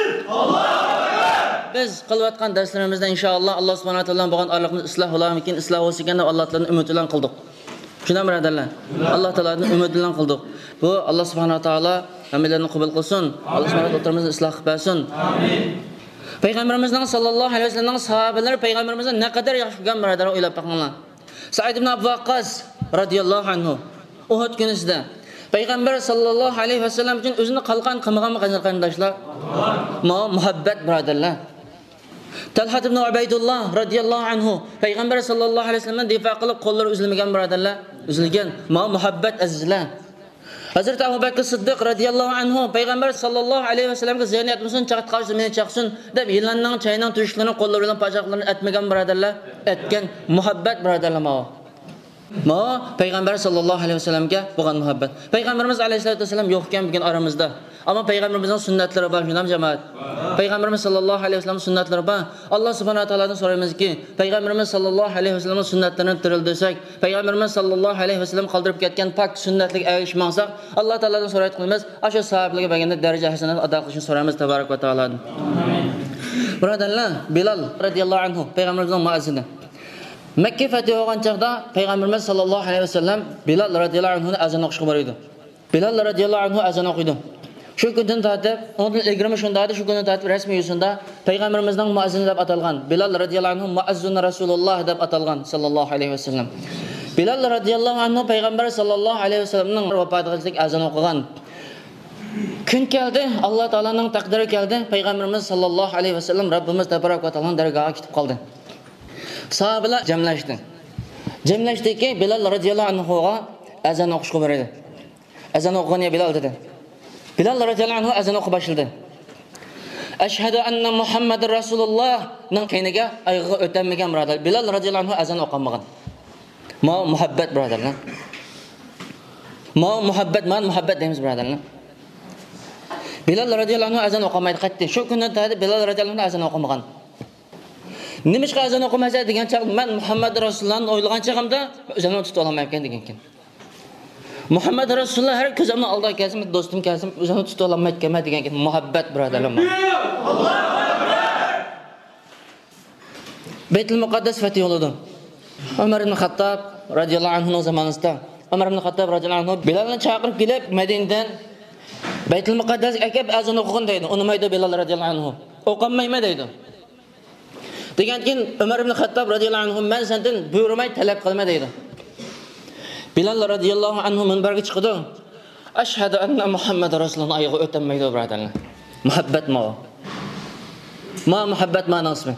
biz qilayotgan darslarimizda inshaalloh Alloh subhanahu va taolo bo'lgan aloqamiz isloh bo'larmikin, isloh bo'lsa ekan deb Allohdan umid bilan qildik. Shuna birodarlar, Alloh taolodan umid bilan qildik. Bu Alloh subhanahu va taolo hammalarni qabul qilsin. Alloh subhanahu va taolo o'tirimizni isloh qilib bersin. Amin. Payg'ambarimizning sallallohu alayhi vasallamning sahobalari payg'ambarimizni naqadar yaxshi ko'rgan birodarlar o'ylab boqinglar. Sa'id ibn Abu Waqqas radhiyallohu anhu Uhud kunisida payg'ambar sallallohu alayhi vasallam uchun o'zini qalqon qilmagan qarindoshlar. Muhabbat birodarlar. Talhat ibn Ubaydullah radhiyallohu anhu payg'ambar sallallohu alayhi vasallam difo qilib qo'llari uzilmagan birodarlar, uzilgan. Muhabbat azizlar. Hazrat Abu Bakr Siddiq radhiyallohu anhu payg'ambar sallallohu alayhi vasallamga Zaynab musun chaqatqash meni chaqsin deb yillanning chayning turishlarini qo'llari bilan pajaqlarini atmagan birodarlar, etgan muhabbat birodarlar. Payg'ambar sallallohu alayhi vasallamga bo'lgan muhabbat. Payg'ambarimiz alayhisolatu vasallam yo'q ekan bugun aramizda. Ammo payg'ambarimizning sunnatlari bor, shunam jamoat. Payg'ambarimiz sallallohu alayhi vasallam sunnatlari bor. Alloh subhanahu va taolodan so'raymizki, payg'ambarimiz sallallohu alayhi vasallam sunnatlarini tirildirsak, payg'ambarimiz sallallohu alayhi vasallam qoldirib ketgan pok sunnatlik ayishmaqsak, Alloh taolodan so'rayat qilamiz. O'sha sahobalarga berganda daraja hasanat ado qilishni so'raymiz tabarak va taolodan. Birodarlar, Bilal radhiyallohu anhu payg'ambarimizning muazzini. Makka fathi bo'lgan chaqda payg'ambarimiz sallallohu alayhi vasallam Bilal radhiyallohu anhu azon o'qishga boradi. Bilal radhiyallohu anhu azon o'qiydi. Shu kundan tortib, ondan ilgari shunda shu kundan tortib rasmiy yuzunda payg'ambarimizning muazzini deb atalgan. Bilal radhiyallohu anhu muazzin Rasululloh deb atalgan sallallohu alayhi vasallam. Bilal radhiyallohu anhu payg'ambar sallallohu alayhi vasallamning vafotiga azon o'qigan. Kun keldi, Alloh taolaning taqdiri keldi, payg'ambarimiz sallallohu alayhi vasallam Rabbimiz tabarak va taoloning dargohiga ketib qoldi. Sahabalar jamlashdiki Bilal radhiyallohu anhuga azon o'qishga boradi. Azon o'qigan Bilal dedi. Bilal radhiyallohu anhu azon o'qib boshladi. Ashhadu anna Muhammadar Rasululloh ning keyniga oyog'iga o'tamagan birodar. Bilal radhiyallohu anhu azon o'qamagan. Muhabbat birodarlar. Muhabbat deymiz birodarlar. Bilal radhiyallohu anhu azon o'qamaydi qaytdi. Shu kundan tortib Bilal radhiyallohu anhu azon o'qamagan. Nimishqa azon o'qimasa degan chaq men Muhammad Rasulullohni o'ylagan chaqimda o'zimni tuta olmayman degan ekan. Muhammad Rasululloh har ko'zimni oldiga kelsin, do'stim kelsin, o'zimni tuta olmayman degan ekan. Muhabbat birodarlar. Allohu akbar. Baytul Muqaddas fathi bo'ldi. Umar ibn Xattob radhiyallohu anhu zamonida Umar ibn Xattob radhiyallohu anhu Bilalni chaqirib kelib Madinadan Baytul Muqaddas akab azon o'qigan deydi. Unimaydi Bilal radhiyallohu anhu. O'qinmayman deydi. Degan keyin Umar ibn Xattob radhiyallohu anhu men sendan buyurmay talab qilma deydi. Bilal radhiyallohu anhu minbarga chiqdi. Ashhadu anna Muhammad Rasululloh oyog'i o'tmaydi birodarlar. Muhabbat muhabbat ma'nosi.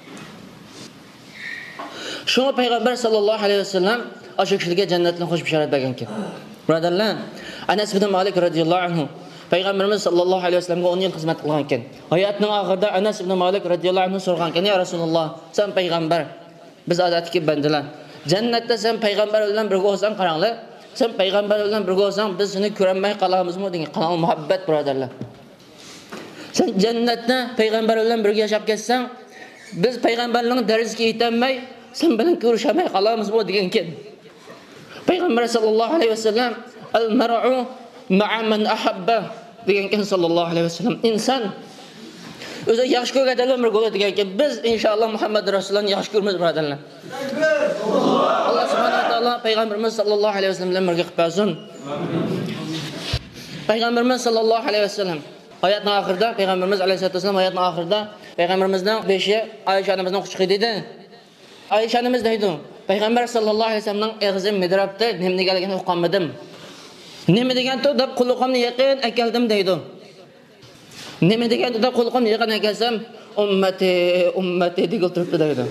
Shuni payg'ambar sallallohu alayhi vasallam o'sha kishiga jannatni xush bishorat bergan ekan. Birodarlar, Anas ibn Malik radhiyallohu anhu payg'ambarimiz sallallohu alayhi vasallamga 10 yil xizmat qilgan ekan. Hayotining oxirida Anas ibn Malik radhiyallohu anhu so'ragan ekan, "Ya Rasululloh, sen payg'ambar, Biz odatdagi bandalar. Jannatda sen payg'ambar bilan birga bo'lsang, qaranglar. Sen payg'ambar bilan birga bo'lsang, biz seni ko'rolmay qolamizmi degan qanday muhabbat birodarlar. Sen jannatda payg'ambar bilan birga yashab ketsang, biz payg'ambarning darajasiga yetolmay, sen bilan ko'rishamay qolamizmi degan ekan. Payg'ambar sallallohu alayhi vasallam al-mar'u ma'a man ahabba degan ekan sallallohu alayhi vasallam. Inson o'zi yaxshi ko'rgan odam bir bo'ladi degan ekan. Biz inshaalloh Muhammad rasulullohni yaxshi ko'ramiz birodarlar. Alloh subhanahu va taolo payg'ambarimiz sallallohu alayhi vasallam bilan birga qilib bersin. Payg'ambarimiz sallallohu alayhi vasallam hayotning oxirida, payg'ambarimiz alayhisolatu vasallam hayotning oxirida payg'ambarimizning beshi Oysha onamizning quchog'i dedi. Oysha onamiz deydi, payg'ambar sallallohu alayhi vasallamning og'zi midrabda nima deganligini o'qimadim. Nima deganto deb quloqimni yaqin akeldim deydi. Nima deganto deb quloqimni yaqin akelsam, ummati deb turibdi deydi.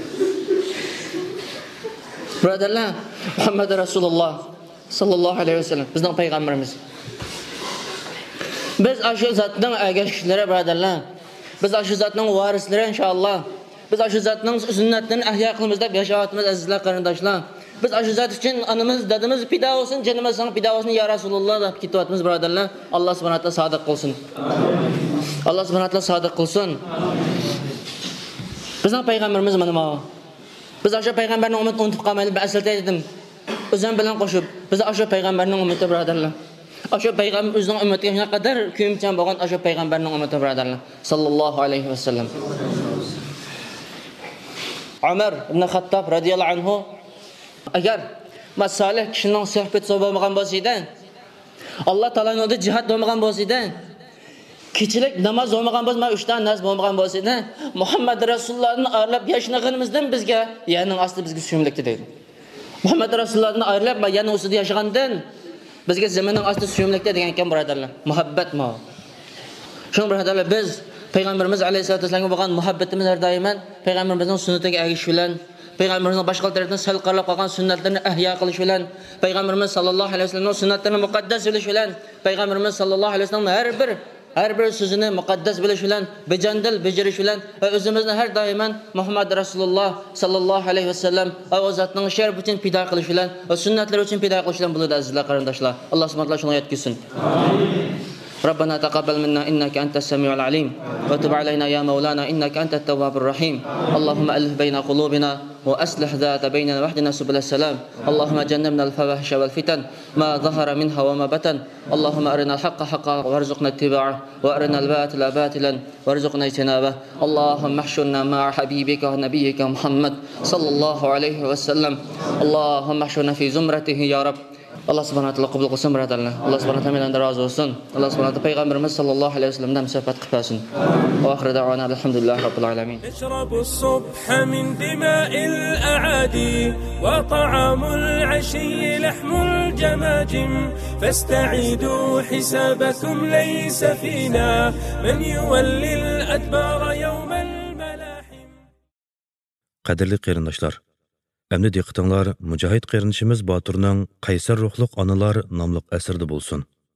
Birodarlar, Muhammad Rasululloh sallallohu alayhi vasallam bizning payg'ambarimiz. Biz shu zotning agashchilari birodarlar. Biz shu zotning varislari inshaalloh. Biz shu zotning sunnatini ahyo qilamiz deb yashayapmiz azizlar qarindoshlar. Biz shu zot uchun onamiz, dadamiz fido bo'lsin, jonimiz sang fido bo'lsin ya Rasululloh deb ketyapmiz birodarlar. Alloh subhanahu va taolo sodiq qilsin. Alloh subhanahu va taolo sodiq qilsin. Bizning payg'ambarimiz mana bu. Biz shu payg'ambarning ummatini unutib qolmaylik, ben asl dedim. O'zim bilan qo'shib, biz shu payg'ambarning ummati birodarlar. Shu payg'ambar o'zining ummatiga ne qadar kuyimchan bo'lgan shu payg'ambarning ummati birodarlar sallallohu alayhi vasallam. Umar ibn Xattob radhiyallohu anhu agar masalih kishining suhbat bo'lmagan bo'lsa-da, Alloh taoloning yo'lida jihad bo'lmagan bo'lsa-da, kechilik namoz bo'lmagan bo'lsa, 3 ta namoz bo'lmagan bo'lsa-da, Muhammad rasulullohni ayrılib yashaganimizdan bizga, ya'ni asli bizga suyumlikdi deydi. Muhammad rasulullohni ayrılib yana ustida yashagandan bizga zaminning asli suyumlikda degan ekan birodarlar. Muhabbat mo. Shun birodarlar, biz payg'ambarimiz alayhisolatu vasallamga bo'lgan muhabbatimiz har doim payg'ambarimizning sunnatiga ergashish bilan, payg'ambarimizning boshqa tarafdan sal qarab qolgan sunnatlarni ahyo qilish bilan, payg'ambarimiz sallallohu alayhi vasallamning sunnatlarini muqaddas bilish bilan, payg'ambarimiz sallallohu alayhi vasallam har bir so'zini muqaddas bilish bilan, bejandil bejirish bilan va o'zimizni har doim Muhammad rasululloh sallallohu alayhi vasallam va zotning sharaf uchun fido qilish bilan va sunnatlar uchun fido qilish bilan bo'ladi azizlar qarindoshlar. Alloh subhanahu va taolo shuni yetkazsin. ربنا تقبل منا إنك أنت السميع العليم وتب علينا يا مولانا إنك أنت التواب الرحيم. اللهم ألف بين قلوبنا وأصلح ذات بيننا واهدنا سبل السلام. اللهم جنبنا الفواحش والفتن ما ظهر منها وما بطن. اللهم أرنا الحق حقا وارزقنا اتباعه وأرنا الباطل باطلا وارزقنا اجتنابه. اللهم احشرنا مع حبيبك ونبيك محمد صلى الله عليه وسلم. اللهم احشرنا في زمرته يا رب. Allah subhanahu wa taala qabul qilsin birodarlar. Allah subhanahu wa taala rozi bo'lsin. Allah subhanahu wa taala payg'ambarimiz sallallohu alayhi vasallamdan musaffat qilib bersin. Va oxir da'vona alhamdulillah robbil alamin. Ishrabu as-subha min dima'il a'adi wa ta'amul 'ashi lahmul jamajim fasta'idu hisabakum laysa fina man yuwalli al-adbara yawm al-malahim. Qadrli qarindoshlar, Әмді диққатыңлар Mücahid qarinishimiz Baturning Qaysar ruhliq onalar nomli asrida bo'lsin.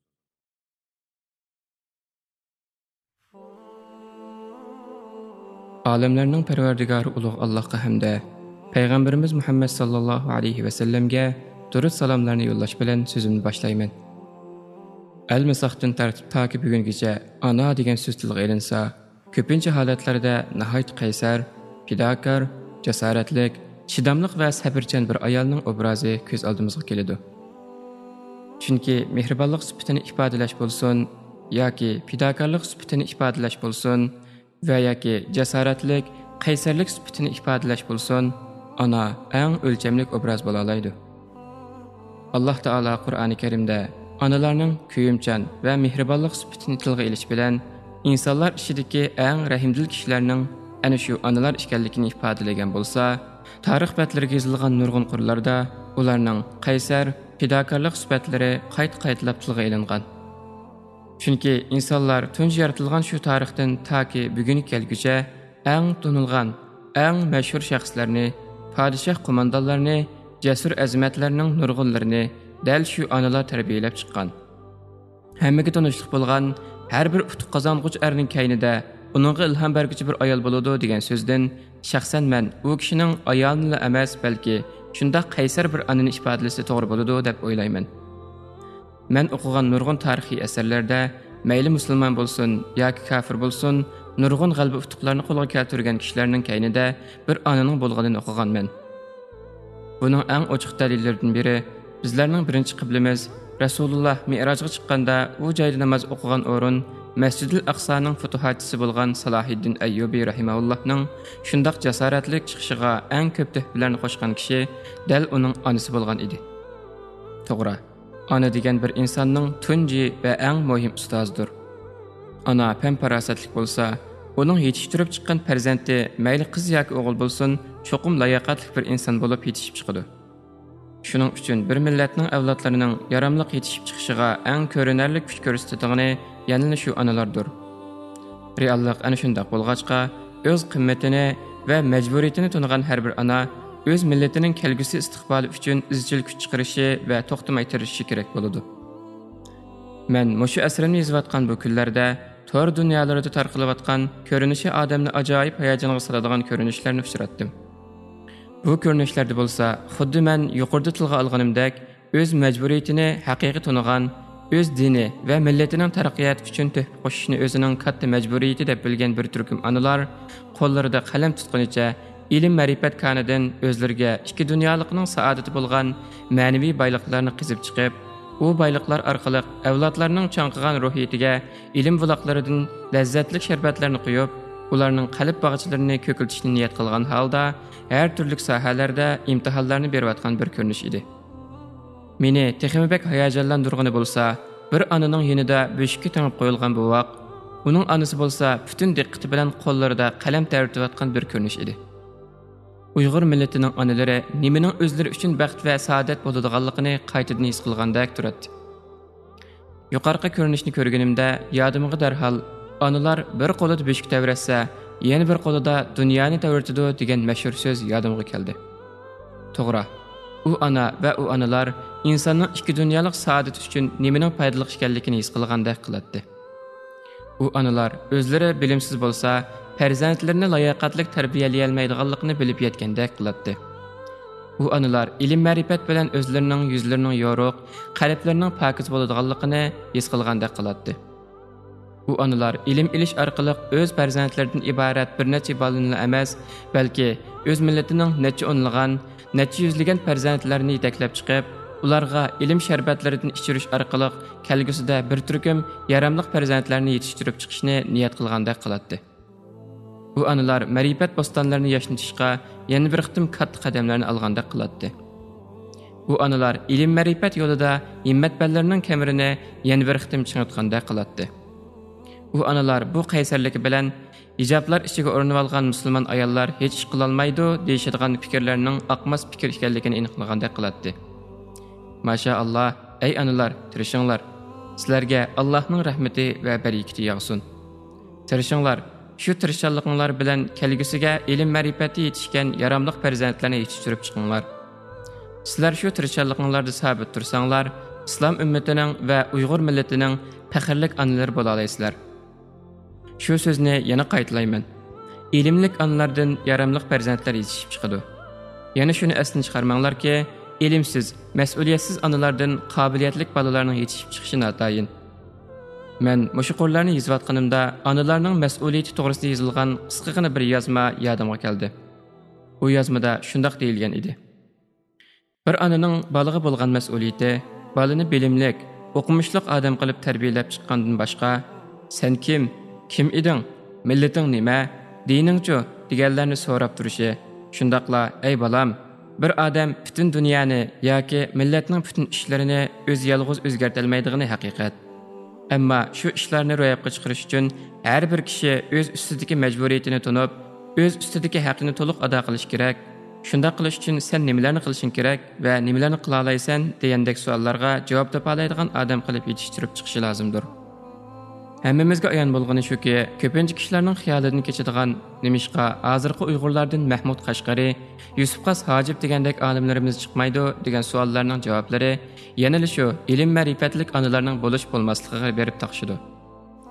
Alemlerning Parvardigori ulug' Allohga hamda Payg'ambarimiz Muhammad sallallohu alayhi va sallamga durud salomlarni yo'llash bilan so'zimni boshlayman. Al-Misaqdan tartib toki bugungacha ana degan so'z tilga ilinsa, ko'pincha holatlarda nihoyat qaysar, fidokor, jasoratlik, chidamliq va sabrchan bir ayolning obrazi ko'z oldimizga keladi. Chunki mehribonlik sifatini ifodalash bo'lsin yoki fidokorlik sifatini ifodalash bo'lsin va yoki jasoratlik, qaysarlik sifatini ifodalash bo'lsin, ana eng o'lchamlik obraz bo'la oladi. Alloh taolo Qur'oni Karimda onalarning kuyimchan va mehribonlik sifatini tilga ilish bilan insonlar ichidagi eng rahimdil kishilarning ana shu onalar ekanligini ifodalagan bo'lsa, tarix batlariga yozilgan nurg'un qurlarda ularning qaysar, fidokorlik sifatlari qayt-qaytlab tilga ilingan. Chunki insonlar tunji yaratilgan shu tarixdan toki bugunga kelguncha eng tunilgan, eng mashhur shaxslarni, podshoh qo'mondonlarni, jasur azmatlarning nurg'unlarini dal shu onalar tarbiyalab chiqqan. Hammaga tanishlik bo'lgan har bir utuq qozong'uch erning kaynida uningga ilhom berguchi bir ayol bo'ladi degan so'zdan shaxsan men u kishining ayolini emas, balki shunda qaysar bir anini ifodalasi to'g'ri bo'ladi deb o'ylayman. Men o'qigan nurg'un tarixiy asarlarda mayli musulmon bo'lsin yoki kafir bo'lsin, nurg'un g'alba utuqlarni qo'lga keltirgan kishilarning kaynida bir ananing bo'lganini o'qiganman. Buning eng ochiq dalillaridan biri bizlarning birinchi qiblimiz Rasululloh Mi'rojga chiqqanda u joyda namoz o'qigan o'rin Masjidul Aqsoning futuhatchisi bo'lgan Salohiddin Ayyubiy rahimahullohning shundoq jasoratli chiqishiga eng ko'p tuhfalarni qo'shgan kishi dal uning onasi bo'lgan edi. To'g'ri, ona degan bir insonning tunji va eng muhim ustozidir. Ana pamparasatlik bo'lsa, uning yetishtirib chiqqan farzandi mayli qiz yoki o'g'il bo'lsin, cho'qim layoqatli bir inson bo'lib yetishib chiqadi. Shuning uchun bir millatning avlodlarining yaramli yetishib chiqishiga eng ko'rinarli kuch ko'rsatadigan yana shu onalardir. Reallik ana shunday bo'lg'achqa, o'z qimmatini va majburiyatini tunigan har bir ona o'z millatining kelgusi istiqboli uchun izchil kuch chiqarishi va to'xtamay tirishishi kerak bo'ladi. Men mushu asrimni yozayotgan bu kunlarda tor dunyolarida tarqalayotgan ko'rinishi odamni ajoyib hayajonga soladigan ko'rinishlarni uchratdim. Bu ko'rinishlarda bo'lsa, xuddi men yuqorida tilga olganimdek, o'z majburiyatini haqiqiy tunigan, o'z dini va millatining taraqqiyoti uchun tuhfa qo'shishni o'zining katta majburiyati deb bilgan bir turkum onalar qo'llarida qalam tutqunicha ilm ma'rifat kanidan o'zlariga ikki dunyolikning saodati bo'lgan ma'naviy boyliqlarni qizib chiqib, u boyliqlar orqali avlodlarning chanqigan ruhiyatiga ilm buloqlaridan lazzatli sharbatlarni quyib, ularning qalb bag'ichlarini ko'kiltishni niyat qilgan holda har turli sohalarda imtihonlarni berayotgan bir ko'rinish edi. Meni teximibek hayajonlantirgani bo'lsa, bir onaning yonida beshikka tangib qo'yilgan bu vaqt, uning onasi bo'lsa butun diqqati bilan qo'llarida qalam tartiblayotgan bir ko'rinish edi. Uyg'ur millatining onalari nimaning o'zlari uchun baxt va saodat bo'ladiganligini qaytadan his qilgandek turadi. Yuqorqi ko'rinishni ko'rganimda yodimga darhol onalar bir qo'lida beshik tavratsa, yana bir qo'lida dunyoni tavratadi degan mashhur so'z yodimga keldi. To'g'ri, u ona va u onalar insonning ikki dunyolik saodat uchun nimaning foydali ekanligini his qilgandek qiladi. U onalar o'zlari bilimsiz bo'lsa, farzandlarini layoqatli tarbiyalay olmaydiganligini bilib yetgandek qiladi. U onalar ilm ma'rifat bilan o'zlarining yuzlarining yorug', qalblarining pokiz bo'ladiganligini his qilgandek qiladi. U onalar ilm ilish orqali o'z farzandlaridan iborat bir necha bolani emas, balki o'z millatining necha o'nlagan, necha yuzlagan farzandlarini yetaklab chiqib, ularga ilm sharbatlaridan ichirish orqali kelgusida bir turkum yaramli farzandlarni yetishtirib chiqishni niyat qilgandek qiladi. Bu onalar ma'rifat bo'stonlarini yashnatishga yana bir qitim katta qadamlarni olgandek qiladi. Bu onalar ilm ma'rifat yo'lida himmat ballarining kamirini yana bir qitim chingitgandek qiladi. Bu onalar bu qaysarligi bilan hijoblar ichiga o'rnab olgan musulmon ayollar hech ish qila olmaydi deyishadigan fikrlarning aqmas fikr ekanligini aniqlagandek qiladi. Maşallah, ey onalar, tirishinglar. Sizlarga Allohning rahmati va barakati yog'sin. Tirishinglar. Shu tirishchanliginglar bilan kelgusiga ilm ma'rifati yetishgan yaramli farzandlarni yetishtirib chiqinglar. Sizlar shu tirishchanliginglarda sabit tursanglar, islom ummatining va Uyg'ur millatining faxrlik onalari bo'la olasizlar. Shu so'zni yana qaytlayman. Ilmlik onalardan yaramli farzandlar yetishib chiqadi. Yana shuni esdan chiqarmanglarki, ilmsiz, mas'uliyatsiz onalardan qobiliyatli bolalarning yetishib chiqishi notayin. Men mushu qo'llarni yozayotganimda onalarning mas'uliyati to'g'risida yozilgan qisqagina bir yozma yodimga keldi. U yozmada shundoq deyilgan edi. Bir onaning bolaga bo'lgan mas'uliyati bolani bilimlik, o'qimishli odam qilib tarbiyalab chiqqandan boshqa, sen kim eding, millating nima, diningchi deganlarni so'rab turishi, shundoqla ey bolam, bir odam butun dunyoni yoki millatning butun ishlarini o'z yolg'iz o'zgartira olmaydigini haqiqat. Ammo shu ishlarni ro'yobga chiqarish uchun har bir kishi o'z ustidagi majburiyatini tunib, o'z ustidagi haqqini to'liq ado qilish kerak. Shunday qilish uchun sen nimalarni qilishing kerak va nimalarni qila olaysan degandek savollarga javob topa oladigan odam qilib yetishtirib chiqishi lozimdir. Hammamizga ayon bo'lgani shuki, ko'pincha kishilarning xiyolidan kechadigan nimishqa hozirgi Uyg'urlardan Mahmud Qashqari, Yusuf Qas Hojib degandek olimlarimiz chiqmaydi degan savollarning javoblari yana shu ilm ma'rifatlik onalarning bo'lish bo'lmasligiga berib taqishidi.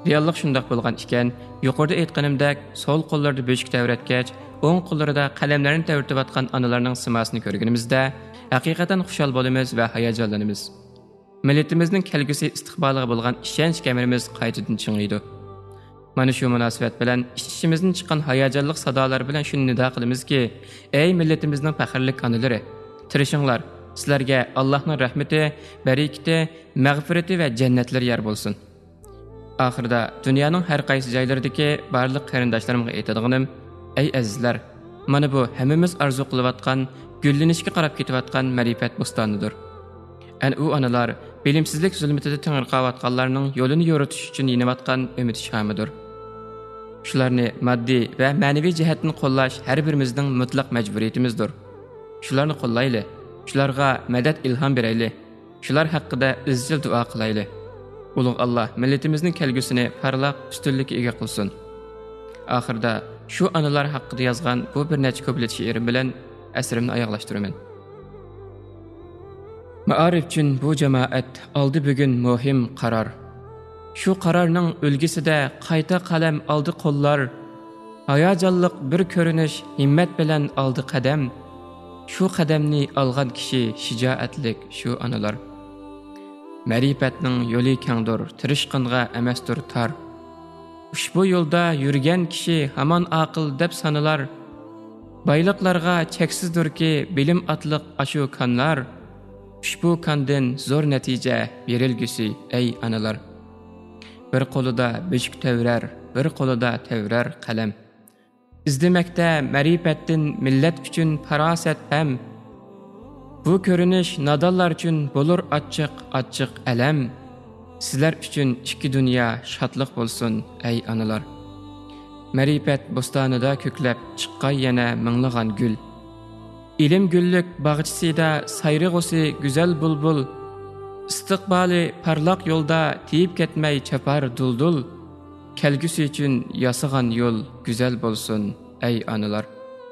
Reallik shundoq bo'lgan ekan, yuqorida aytganimdek, so'l qo'llarida beshik tavratgach, o'ng qo'llarida qalamlarni tavratayotgan onalarning simasini ko'rganimizda, haqiqatan xushal bo'lamiz va hayajonlanamiz. Millatimizning kelgusi istiqboliga bo'lgan ishonch kamerimiz qaytadan chingiydi. Mana shu munosabat bilan ishimizdan chiqqan hayajonli sadolar bilan shuni nido qilamizki, ey millatimizning faxrli onalari, tirishinglar, sizlarga Allohning rahmati, barakati, mag'firati va jannatlar yor bo'lsin. Oxirida dunyoning har qaysi joylaridagi barliq qarindoshlarimga aytadiganim, ey azizlar, mana bu hammamiz orzu qilayotgan, gullanishga qarab ketayotgan ma'rifat bo'stonidir. U onalar bilimsizlik zulmatida tingirqayotganlarning yo'lini yo'ritish uchun yinayotgan umid shamidir. Shularni moddiy va ma'naviy jihatdan qo'llash har birimizning mutlaq majburiyatimizdir. Shularni qo'llayli, shularga madad ilhom berayli, shular haqida izchil duo qilayli. Ulug' Alloh millatimizning kelgusini parlaq ustunlikka ega qilsin. Oxirida shu onalar haqida yozgan bu bir necha ko'plet she'rim bilan asrimni oyoqlashtiraman. Ma'arif uchun bu jamoat oldi bugun muhim qaror. Shu qarorning ulgisida qayta qalam oldi qo'llar. Hayajonliq bir ko'rinish, himmat bilan oldi qadam. Shu qadamni olgan kishi shijoatlik shu onalar. Ma'rifatning yo'li kengdir, tirishqinga emasdir tor. Ushbu yo'lda yurgan kishi hamon aql deb sanalar. Bayliqlarga cheksizdirki bilim atliq ashu kanlar. Ushbu kandan zo'r natija berilgusi ey onalar. Bir qo'lida beshik tavrar, bir qo'lida tavrar qalam. İzlemakda ma'rifatdan millat uchun farosat ham. Bu ko'rinish nodonlar uchun bo'lur achchiq alam. Sizlar uchun ikki dunyo shodlik bo'lsin ey onalar. Ma'rifat bo'stonida ko'klab chiqqan yana minglagan gul. İlim güllük bağçısida sayrıg'usi güzel bulbul. İstiqbali parlaq yolda tiyip ketmey çapar duldul. Kelgüsü için yasıgan yol güzel bolsun ey analar.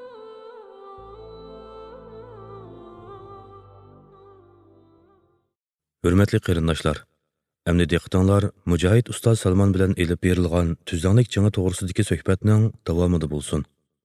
Hürmetli qarindoshlar, emni diqqatinglar Mujohid ustoz Salmon bilan elib berilgan tuzlanlik jangi to'g'risidagi suhbatning davomida bo'lsin.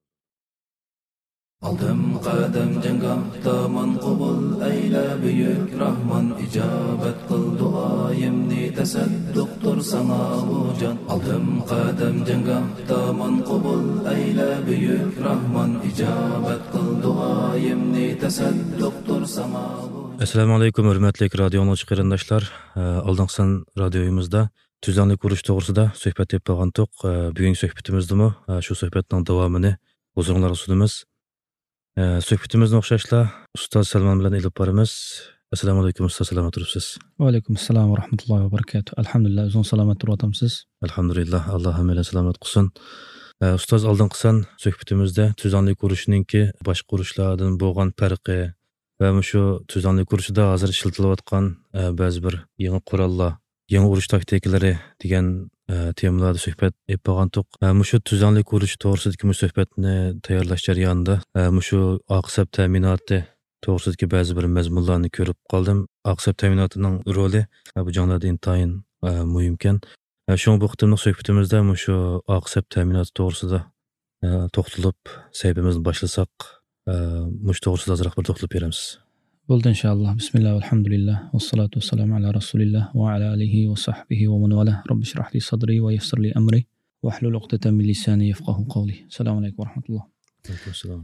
Aldım qadam jangam tamam qabul eyle büyük Rahman icabet kıl duayımni tasadduqtur sana bu can. Aldım qadam jangam tamam qabul eyle büyük Rahman icabet kıl duayımni tasadduqtur sana bu. Assalomu alaykum hurmatli radio anglag'uchi qarindoshlar. Oldingisan radioyimizda tuzlanlik urush to'g'risida suhbat etib bo'lgandik. Bugungi suhbatimizdami shu suhbatning davomini o'zingizlarga sunamiz. Suhbatimizni o'xshashla ustoz Salmon bilan elib boramiz. Assalomu alaykum ustoz, salomat turibsiz? Va alaykum assalom va rahmatullohi va barakatuh. Alhamdulillah, o'zingiz salomat turibsiz? Alhamdulillah, Alloh hammaga salomat qilsin. Ustoz oldingisan suhbatimizda tuzlanlik urushiningki boshqa urushlardan bo'lgan farqi va shu tuzlanlik urushida hozir ishlatilayotgan ba'zi bir yangi qurollar, yangi urush taktikalari degan temalarda suhbat etib bo'lgandik. Shu tuzlanlik urush to'g'risidagi suhbatni tayyorlash jarayonida shu oqsab ta'minoti to'g'risidagi ba'zi bir mazmunlarni ko'rib qoldim. Oqsab ta'minotining roli bu janglarda intayin muhimkan. Shu bu qitimli suhbatimizda shu oqsab ta'minoti to'g'risida to'xtalib saytimizni boshlasak, mush to'g'risida ozroq bir to'xtalib beramiz. Bo'ldi inshaalloh. Bismillah, alhamdulillah, vassalatu vassalamu ala rasulillah va ala alihi va sahbihi va man wala. Robbi shrah li sadri va yassir li amri va hlul uqdatan min lisani yafqahu qawli. Assalomu alaykum va rahmatulloh. Alaykum assalom.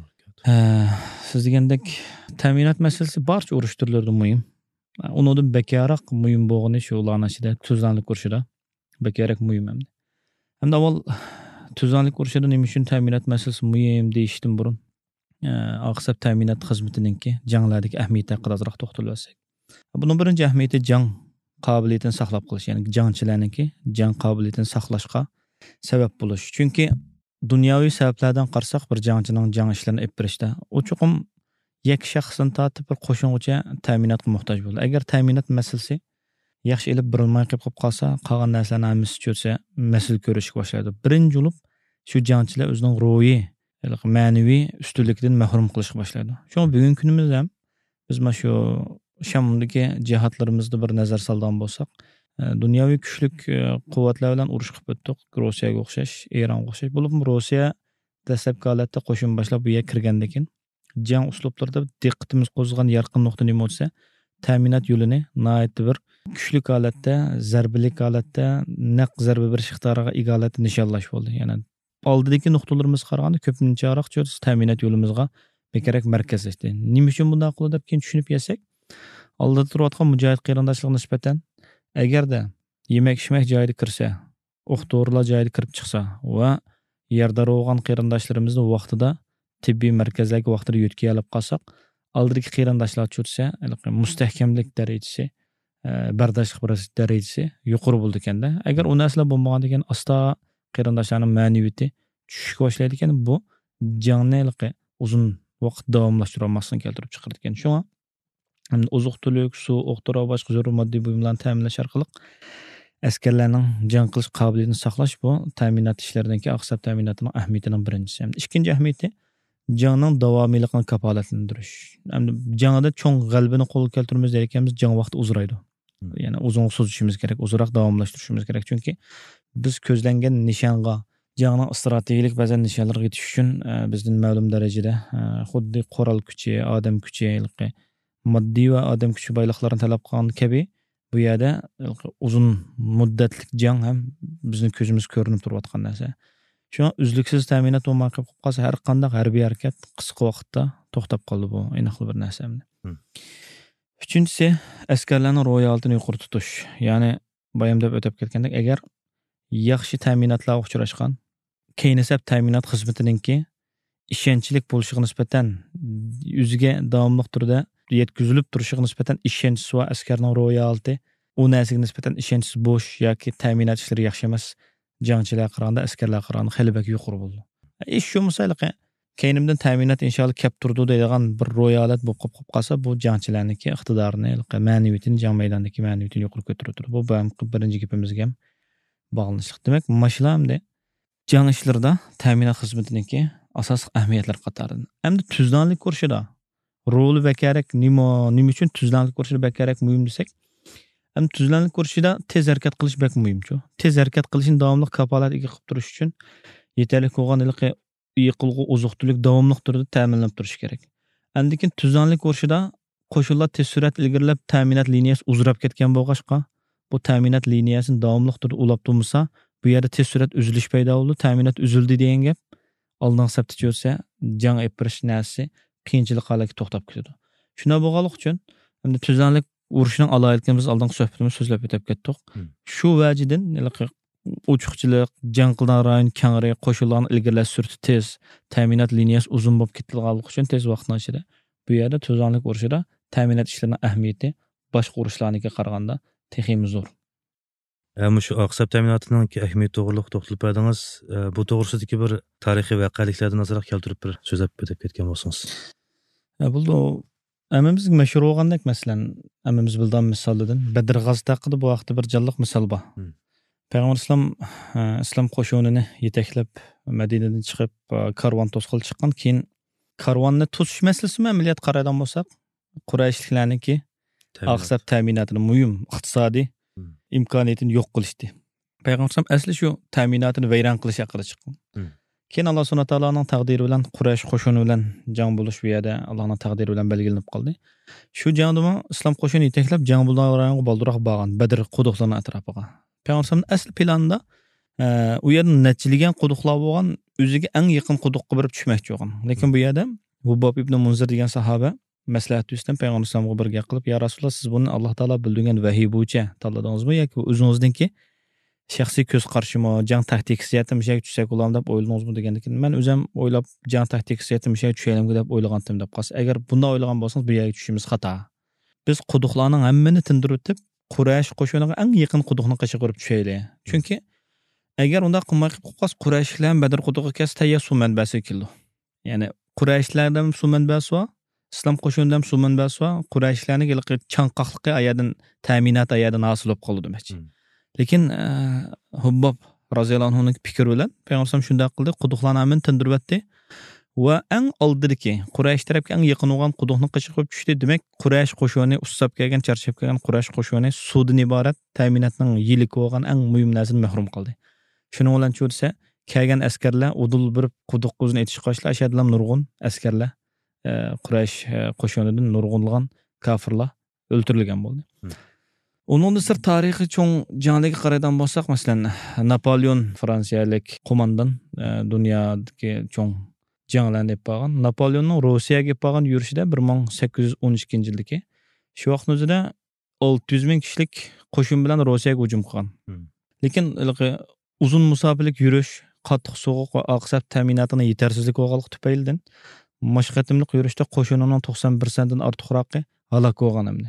Siz degandek ta'minot masalasi barcha urush turlarida muhim. Undan bekaroq muhim bo'lgani shu ularning ichida tuzlanlik urushida bekaroq muhim hamda. Hamda avval tuzlanlik urushida nima uchun ta'minot masalasi muhim deyishdan burun oqsab ta'minot xizmatininki janglardagi ahamiyati haqida ozroq to'xtalib olsak. Bunun birinchi ahamiyati jang qobiliyatini saqlab qolish, ya'ni jangchilarningki jang qobiliyatini saqlashga sabab bo'lish. Chunki dunyoviy sabablardan qarasak bir jangchining jang ishlarini olib berishda u chuqum yak shaxsdan tortib bir qo'shingacha ta'minotga muhtoj bo'ladi. Agar ta'minot masalasi yaxshi ilib birilmay qolib qolsa, qolgan narsalarni hammasi cho'rsa, masal ko'rishga boshlaydi. Birinchi bo'lib shu jangchilar o'zining ruhiy ma'naviy ustunlikdan mahrum qilishga boshlaydi. Shu bugungi kunimizda ham biz mana shu Shamdagi jihatlarimizda bir nazar solgan bo'lsak, dunyoviy kuchlik quvvatlar bilan urush qilib o'tdik. Rossiyaga o'xshash, Eronga o'xshash. Bo'lib Rossiya dastlabki holatda qo'shin boshlab bu yerga kirgandan keyin jang uslublarida diqqatimiz qo'zg'agan yarqin nuqta nima bo'lsa, ta'minot yo'lini nihoyatda bir kuchlik holatda, zarbilik holatda, naq zarba berish iqtidoriga ega holatda nishonlash bo'ldi. Ya'ni oldidagi nuqtalarimiz qaraganda ko'pincharoq ta'minot yo'limizga bekarak markazlashdi. Nima uchun bunday qildi deb keyin tushunib yetsak, oldida turayotgan mujohid qarindoshlarga nisbatan agarda yemak-ichmak joyida kirsa, o'q-dorilar joyida kirib chiqsa va yerda ro'g'an qarindoshlarimizni vaqtida tibbiy markazlarga vaqtida yetkazib olib qolsak, oldidagi qarindoshlar cho'tsa, mustahkamlik darajasi, bardoshlik darajasi yuqori bo'ldi ekanda. Agar u narsalar bo'lmagan ekan, asta qarindoshlarning ma'naviyati tushishga boshlaydi ekan, bu jangni uzun vaqt davomlashtira olmasligini keltirib chiqardi ekan. Shunga oziq-tulik, suv, o'q-dori, boshqa zarur moddiy buyumlarni ta'minlash orqali askarlarning jang qilish qobiliyatini saqlash bu ta'minot ishlaridan keyin aqsab ta'minotining ahamiyatining birinchisi. Ikkinchi ahamiyati jangning davomiyligini kafolatlantirish. Jangda cho'ng g'alabani qo'lga keltiramiz deganimiz jang vaqti uzraydi. Ya'ni uzun suzishimiz kerak, uzunroq davomlashtirishimiz kerak. Chunki biz ko'zlangan nishonga, jangning strategik ba'zan nishonlarga yetish uchun bizning ma'lum darajada xuddi qoral kuchi, odam kuchi, moddiy va odam kuchi boyliqlarini talab qilgan kabi bu yerda uzun muddatli jang ham bizning ko'zimiz ko'rinib turayotgan narsa. Shunga uzluksiz ta'minot bo'lmay qolib qolsa, har qanday harbiy harakat qisqa vaqtda to'xtab qoldi bu aniqli bir narsa. Uchinchisi, askarlarning ro'yaltini yuqori tutish. Ya'ni bayam deb o'tib ketgandek, agar yaxshi ta'minotlarga uchrashgan, keyinasab ta'minot xizmatiningki ishonchlik bo'lishiga nisbatan o'ziga davomli turda yetkazilib turishiga nisbatan ishonchsiz va askarning ro'yalti u narsaga nisbatan ishonchsiz bo'sh yoki ta'minot ishlari yaxshi emas jangchilar qaraganda askarlar qaraganda xilbak yuqori bo'ldi. Ish shu misolga keynimdan ta'minot inshaalloh kap turdi deydigan bir ro'yalat bo'lib qolib qolsa, bu jangchilarniki iqtidorini, ma'naviyatini jang maydonidagi ma'naviyatini yuqori ko'tarib turdi. Bu birinchi gapimizga ham bog'lanishlik. Demak, mashlamda jang ishlarida ta'minot xizmatiniki asosiy ahamiyatlar qatoridan. Hamda tuzlanlik ko'rishida roli bakarak nima uchun tuzlanlik ko'rishida bakarak muhim desak, ham tuzlanlik ko'rishida tez harakat qilish bak muhimchu. Tez harakat qilishni davomli kafolat qilib turish uchun yetarli bo'lgan yiqilg'i oziq-tulik davomli turda ta'minlab turish kerak. Andikin tuzlanlik ko'rishida qo'shinlar tez surat ilgirlab ta'minot liniyasi uzrab ketgan bo'lg'ashqa, bu ta'minot liniyasini davomli turda ulab turmasa, bu yerda tez surat uzilish paydo bo'ldi, ta'minot uzildi degan gap oldin hisobda bo'lsa, jang epirish narsi qiyinchilik holatga to'xtab ketadi. Shuna bo'lganlik uchun hamda tuzlanlik urushining aloyatligimiz oldin suhbatimiz so'zlab o'tib ketdik. Shu vajidan uchuqchilik, jang qilgan rayon kengri, qo'shinlarni ilgirlash surati tez, ta'minot liniyasi uzun bo'lib ketilganligi uchun tez vaqtning ichida bu yerda tuzlanlik urushida ta'minot ishlarining ahamiyati boshqa urushlarga qaraganda texim zo'r. Shu aqsab ta'minotining ahamiyati to'g'riliq to'xtalib berdingiz. Bu to'g'risidagi bir tarixiy voqeliklardan nazorat keltirib bir so'zlab o'tib ketgan bo'lsangiz. Bu hammamiz mashhur bo'lgandek, masalan, hammamiz bilgan misollardan Badr g'azoti haqida bu vaqtda bir jonliq misol bor. Payg'ambar islom qo'shinini yetaklab Madinadan chiqib karvon to'sqil chiqqan, keyin karvonni to'sish masalasini amaliyot qaraydigan bo'lsak, Qurayshliklarniki aqsab ta'minotini muhim iqtisodiy imkoniyatini yo'q qilishdi. Payg'ambar asli shu ta'minotini vayron qilish haqida chiqqan. Keyin Alloh subhanahu va taoloning taqdiri bilan Quraysh qo'shini bilan jang bo'lish bu yerda Allohning taqdiri bilan belgilanib qoldi. Shu jangda islom qo'shini yetaklab jang bo'lganlarga boldiroq borgan Badr quduqlarining atrofiga. Payg'ambar asl planida u yerda natijalagan quduqlar bo'lgan, o'ziga eng yaqin quduqqa borib tushmoqchi bo'lgan. Lekin bu yerda Hubab ibn Munzir degan sahoba maslahat yuzasidan Payg'ambarga bir gap qilib, "Ya Rasululloh, siz buni Alloh taolo bildirgan vahiy bo'yicha tanladingizmi yoki o'zingizningki shaxsiy ko'z qarashimi, jang taktikasiyatimi mishaga tushsak bo'ladimi deb o'yladingizmi?" degandan men o'zim o'ylab jang taktikasiyatimi mishaga tushaylimmi deb o'ylagandim deb qolsa, agar bunday o'ylagan bo'lsangiz bu yerga tushishimiz xato. Biz quduqlarning hammani tindirib o'tib, Quraysh qo'shiniga eng yaqin quduqni qishiq urib tushaylik. Chunki agar unda qilmay qolib qolsa, Qurayshlar Badr quduqiga kelsa tayyor suv manbasi keldi. Ya'ni Qurayshlardan suv manbasi va islom qo'shinidan suv manbasi va Qurayshlarning chanqoqligi ayadan ta'minot ayadan hosil bo'lib qoldi demakchi. Lekin Hubbab roziyallohu anhuning fikri bilan Payg'ambar shunday qildi, quduqlarni tindirib o'tdi va eng oldidagi Quraysh tarafga eng yaqin bo'lgan quduqni qichqib tushdi. Demak, Quraysh qo'shini ustab kelgan, charchab kelgan Quraysh qo'shini suvdan iborat ta'minotning yilik bo'lgan eng muhim narsadan mahrum qildi. Shuning bilan cho'rsa, kelgan askarlar udul bir quduq o'zini etish qo'shlar, ashadlam nurg'un askarlar Quraysh qo'shinidan nurg'unlagan kafirlar o'ltirilgan bo'ldi. Onun da sır tarihi çoğun canlıya qaraydan bolsak, masalan, Napoleon Fransiyalik komandan dünyadaki çoğun canlılarını yapağın. Napoleon'un Rusiyaga yapağın yürüşüde 1812 yıldaki. Şu vaqtın özüde 600 bin kişilik qo'shin bilan Rusiyaga hücum qilgan. Lekin uzun musafirlik yürüş, qattiq soğuq va aqsab ta'minotini yetersizlik bo'lganligi tufaylidan mashqatimlik yurishda qo'shinining 91%dan ortiqroqi halok bo'lgan hamdi.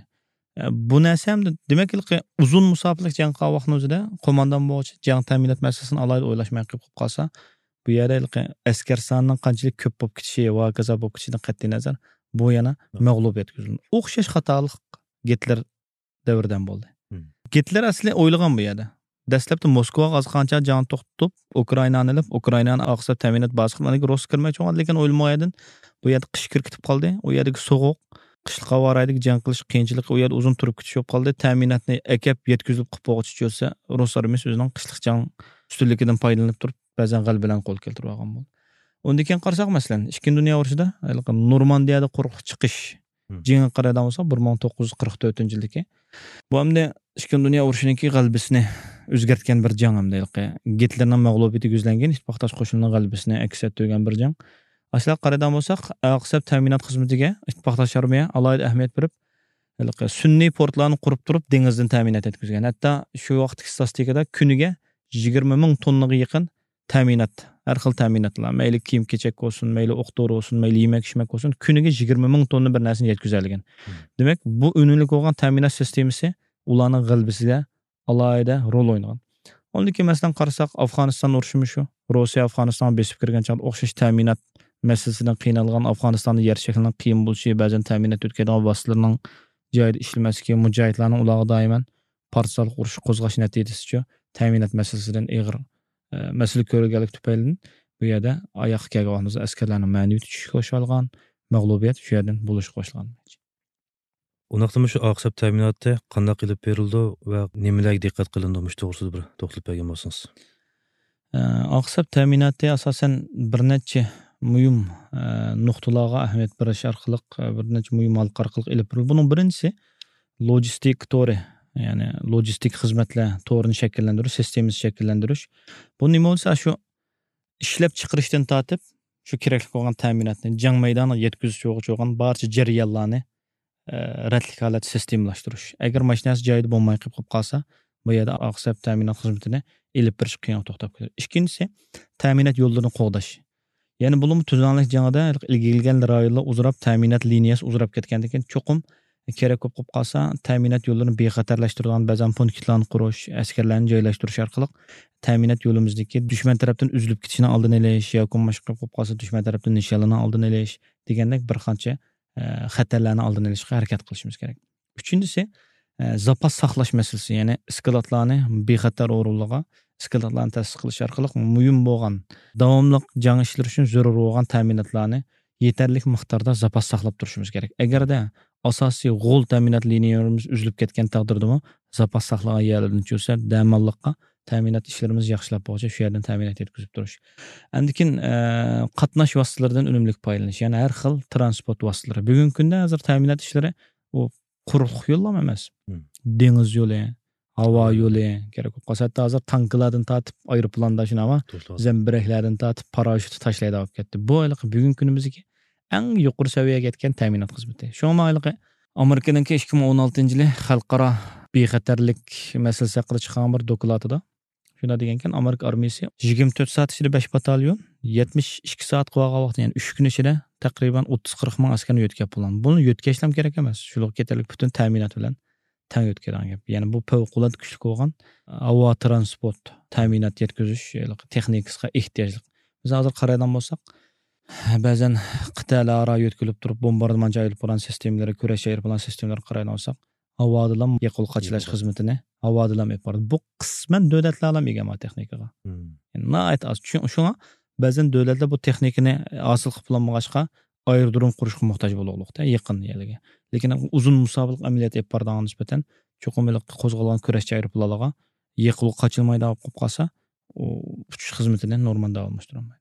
Bu narsa ham demak uzun musofirlik jang qilgan vaqtning o'zida qo'mondan bo'yicha jang ta'minot masalasini alohida o'ylashmay qolib qolsa, bu yerda askar sonining qanchalik ko'p bo'lib ketishi va kaza bo'lib ketishidan qat'iy nazar bu yana mag'lubiyat ko'zlanadi. O'xshash xatolik Gitler davridan bo'ldi. Gitler asli o'ylagan bu yerda. Dastlabda Moskvaga qancha jang to'xtatib, Ukrainani olib, Ukrainani aqsab ta'minot basi qilganiga Rossiya kirmoqchi bo'lgan, lekin o'ylamagandan bu yerda qish kirib qoldi. U yerdagi sovuq qishliq havoraydik jang qilish qiyinchilik u yerda uzun turib ketish qoldi. Ta'minotni akab yetkazib qilib qo'ymoqchi bo'lsa, Rus armiyasi o'zining qishliq jang ustunligidan foydalanib turib, ba'zan g'alaba bilan qo'l keltirib olgan bo'ldi. Undan keyin qarasak, masalan, Ikkinchi dunyo urushida Normandiyada quruq chiqish jangga qaragan bo'lsa 1944-yildagi. Bu hamda Ikkinchi dunyo urushining g'alabasini o'zgartgan bir jang hamda Gitlerning mag'lubiyati yuzlangan ittifoqdosh qo'shinning g'alabasini aks ettirgan bir jang. Aslida qaragan bo'lsak, aqsab ta'minot xizmatiga ittifoqdosh armiya alohida ahamiyat berib, sun'iy portlarni qurib turib dengizdan ta'minot etkazgan. Hatto shu vaqtdagi statistikada kuniga 20 ming tonnaga yaqin ta'minot, har xil ta'minotlar, mayli kiyim-kechak bo'lsin, mayli o'q-dori bo'lsin, mayli yemak-ichmak bo'lsin, kuniga 20 ming tonna bir narsani yetkazilgan. Demak, bu unumli bo'lgan ta'minot sistemasi ularning g'alabasiga alohida rol o'ynagan. Ondan keyin masalan qarasak, Afg'oniston urushi shu, Rossiya Afg'onistonga besib kirgan chog'da o'xshash ta'minot masalasidan qiynalgan Afg'onistonda yer shaklining qiyin bo'lishi, ba'zan ta'minot o'tkazadigan vositalarning joyida ishlamasligi, mujohidlarning ularga doimiy partizanlik urushi qo'zg'ash natijasida ta'minot masalasidan ig'ir masala ko'rilganlik tufaylidan bu yerda oyoq kelgan askarlarning ma'naviy tushishi qo'shilgan, mag'lubiyat shu yerdan bo'lish qo'shilgan. Unaqtimi shu aqsab ta'minotda qanday qilib berildi va nimalarga diqqat qilindi mush to'g'risida bir to'xtalib bergan bo'lsangiz. Aqsab ta'minotda asosan bir necha muhim nuqtalarga ahamiyat berish orqali bir necha muhim halqa orqali ilib berildi. Buning birinchisi logistik to'ri, ya'ni logistik xizmatlar to'rini shakllantirish, sistemani shakllantirish. Bu nima bo'lsa, shu ishlab chiqarishdan tortib, shu kerakli bo'lgan ta'minotni jang maydoniga yetkazish bo'lgan barcha jarayonlarni radlik holat sistemlashtirish. Agar mashinasi joyida bo'lmay qolib qolsa, bu yerda aqsab ta'minot xizmatini ilib berish qiyin to'xtab qoladi. Ikkinchisi, ta'minot yo'llarini qo'g'dash. Ya'ni bu tuzanlik jangida ilgilgan rayonlar uzrab ta'minot liniyasi uzrab ketgandan keyin cho'qim kerak bo'lib qolsa, ta'minot yo'llarini bexatarlashtiradigan ba'zan punktlarni qurish, askarlarni joylashtirish orqali ta'minot yo'limizdagi dushman tarafdan uzilib ketishini oldini olish yoki boshqa bo'lib qolsa dushman tarafdan nishonlarni oldini olish degandek bir qancha xatarlarni oldini olishga harakat qilishimiz kerak. Uchinchisi, zapas saqlash masalasi, ya'ni iskilotlarni bexatar o'rinlarga iskilotlarni ta'sis qilish orqali muhim bo'lgan davomli jang ishlari uchun zarur bo'lgan ta'minotlarni yetarli miqdorda zapas saqlab turishimiz kerak. Agarda asosiy g'ol ta'minot liniyalarimiz uzilib ketgan taqdirda zapas saqlagan yerlardan cho'sa damallikqa ta'minot ishlarimiz yaxshilab bo'lsa, shu yerdan ta'minot yetkazib turish. Andikin qatnash vositalaridan unumli foydalanish, ya'ni har xil transport vositalari. Bugungi kunda hozir ta'minot ishlari u quruq yo'llar emas. Dengiz yo'li, havo yo'li kerak bo'lib qolsa, hozir tanklardan tortib aeroplandan shunama zambiraklardan tortib parashyut tashlaydi olib ketdi. Bu bugungi kunimizdagi eng yuqori saviyaga yetgan ta'minot xizmati. Shu ma'noda Amerikaning 2016-yili xalqaro bexatarlik masalasi haqida chiqqan bir dokladida shuna degankan, Amerika armiyasi 24 soat ichida 5 batalyon 72 soat qolgan vaqt, ya'ni 3 kun ichida taqriban 30-40 ming askarni yo'tkazib bo'lgan. Buni yo'tkazishlam kerak emas. Shularga ketarli butun ta'minot bilan tang yo'tkazgan gap. Ya'ni bu favqulodda kuchli bo'lgan havo transport ta'minot yetkazish texnikasiga ehtiyojli. Biz hozir qaraydigan bo'lsak, ba'zan qit'alararo yo'tkazilib turib bombardimonchi aeroplan sistemlari, kurash aeroplan sistemlari qaraydigan bo'lsak, havodan yiqil qachlash xizmatini havodan olib boradi. Bu qisman davlatlar ham egama texnikaga. Nayt az. Shunga ba'zan davlatlar bu texnikani hosil qilib bo'lmag'achqa aerodrom qurishga muhtoj bo'lmoqda yaqin yerlarga. Lekin uzun musobaqa amaliyot olib boradigan nisbatan cho'qim qo'zg'algan kurashchi aeroplanlarga yiqilib qochilmaydi olib qolsa, uchish xizmatini normal davom ettirolmaydi.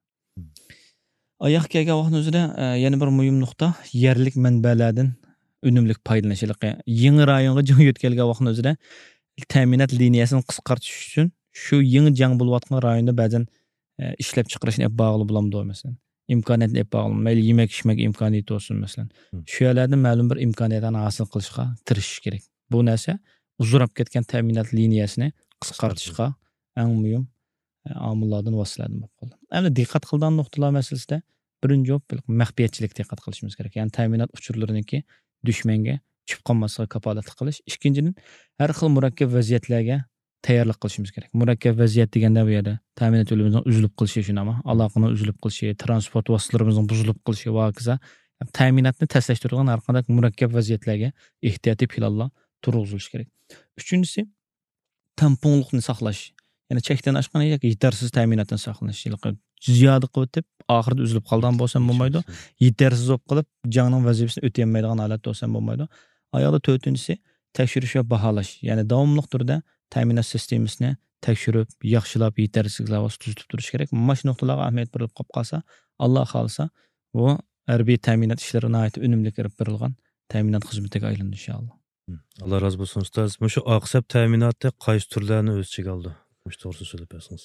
Oyoq kelgan vaqtning o'zida yana bir muhim nuqta yerlik manbalardan unumli foydalanishlik. Yangi rayonga jang yetkazilgan vaqtning o'zida ta'minot liniyasini qisqartirish uchun shu yangi jang bo'layotgan rayonda ba'zan ishlab chiqarishni bog'liq bo'lamdi masalan. İmkoniyatni bog'liq, mayli yemak-ichmak imkoniyati olsun masalan. Shu yerlarda ma'lum bir imkoniyatni hosil qilishga tirishish kerak. Bu narsa uzrab ketgan ta'minot liniyasini qisqartirishga eng muhim omillardan vositalardan bo'lib qoldi. Endi diqqat qilgan nuqtalar masalasida birinchi javob maxfiyatchilik diqqat qilishimiz kerak. Ya'ni ta'minot uchurlariniki dushmanga tushib qolmasligiga kafolatlik qilish. Ikkinchidan, har xil murakkab vaziyatlarga tayyorlik qilishimiz kerak. Murakkab vaziyat deganda bu yerda ta'minot yo'limizning uzilib qolishi shunami, aloqani uzilib qolishi, transport vositalarimizning buzilib qolishi va hokazo. Ta'minotni taslashtirgan har qanday murakkab vaziyatlarga ehtiyotiy planlar turg'izilishi kerak. Uchinchisi, tamponlikni saqlash. Ya'ni chekdan oshgan yoki yetarsiz ta'minotdan saqlanish. Ziyoda qilib o'tib, oxirida uzilib qolgan bo'lsa bo'lmaydi. Yetarsiz bo'lib qolib, jangning vazifasini o'tayolmaydigan holatda bo'lsa bo'lmaydi. Oyoqda to'rtinchisi, tekshirish va baholash. Ya'ni davomli turda ta'minot sistemasini tekshirib, yaxshilab, yetarsiz tuzitib turish kerak. Mana shu nuqtalarga ahamiyat berilib qolsa, Alloh xolisa, bu harbiy ta'minot ishlari nihoyat unumli kirib berilgan ta'minot xizmatiga aylandi inshaalloh. Allah razı olsun ustoz. Şu aqsab ta'minotda qaysi turlarni o'z ichiga oldi? Shu to'g'risini so'zlab bersangiz.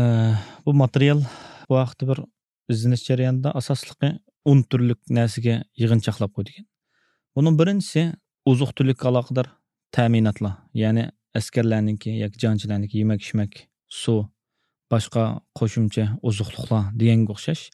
Bu material bu vaqtda bir izlanish jarayonida asosligi 10 turlik narsaga yig'inchoqlab qo'ygan. Bunun birinchisi oziq-tulik aloqador ta'minotlar, ya'ni askarlarniki yoki jangchilarniki yemak-ichmak, suv, boshqa qo'shimcha oziqliklar deganga o'xshash.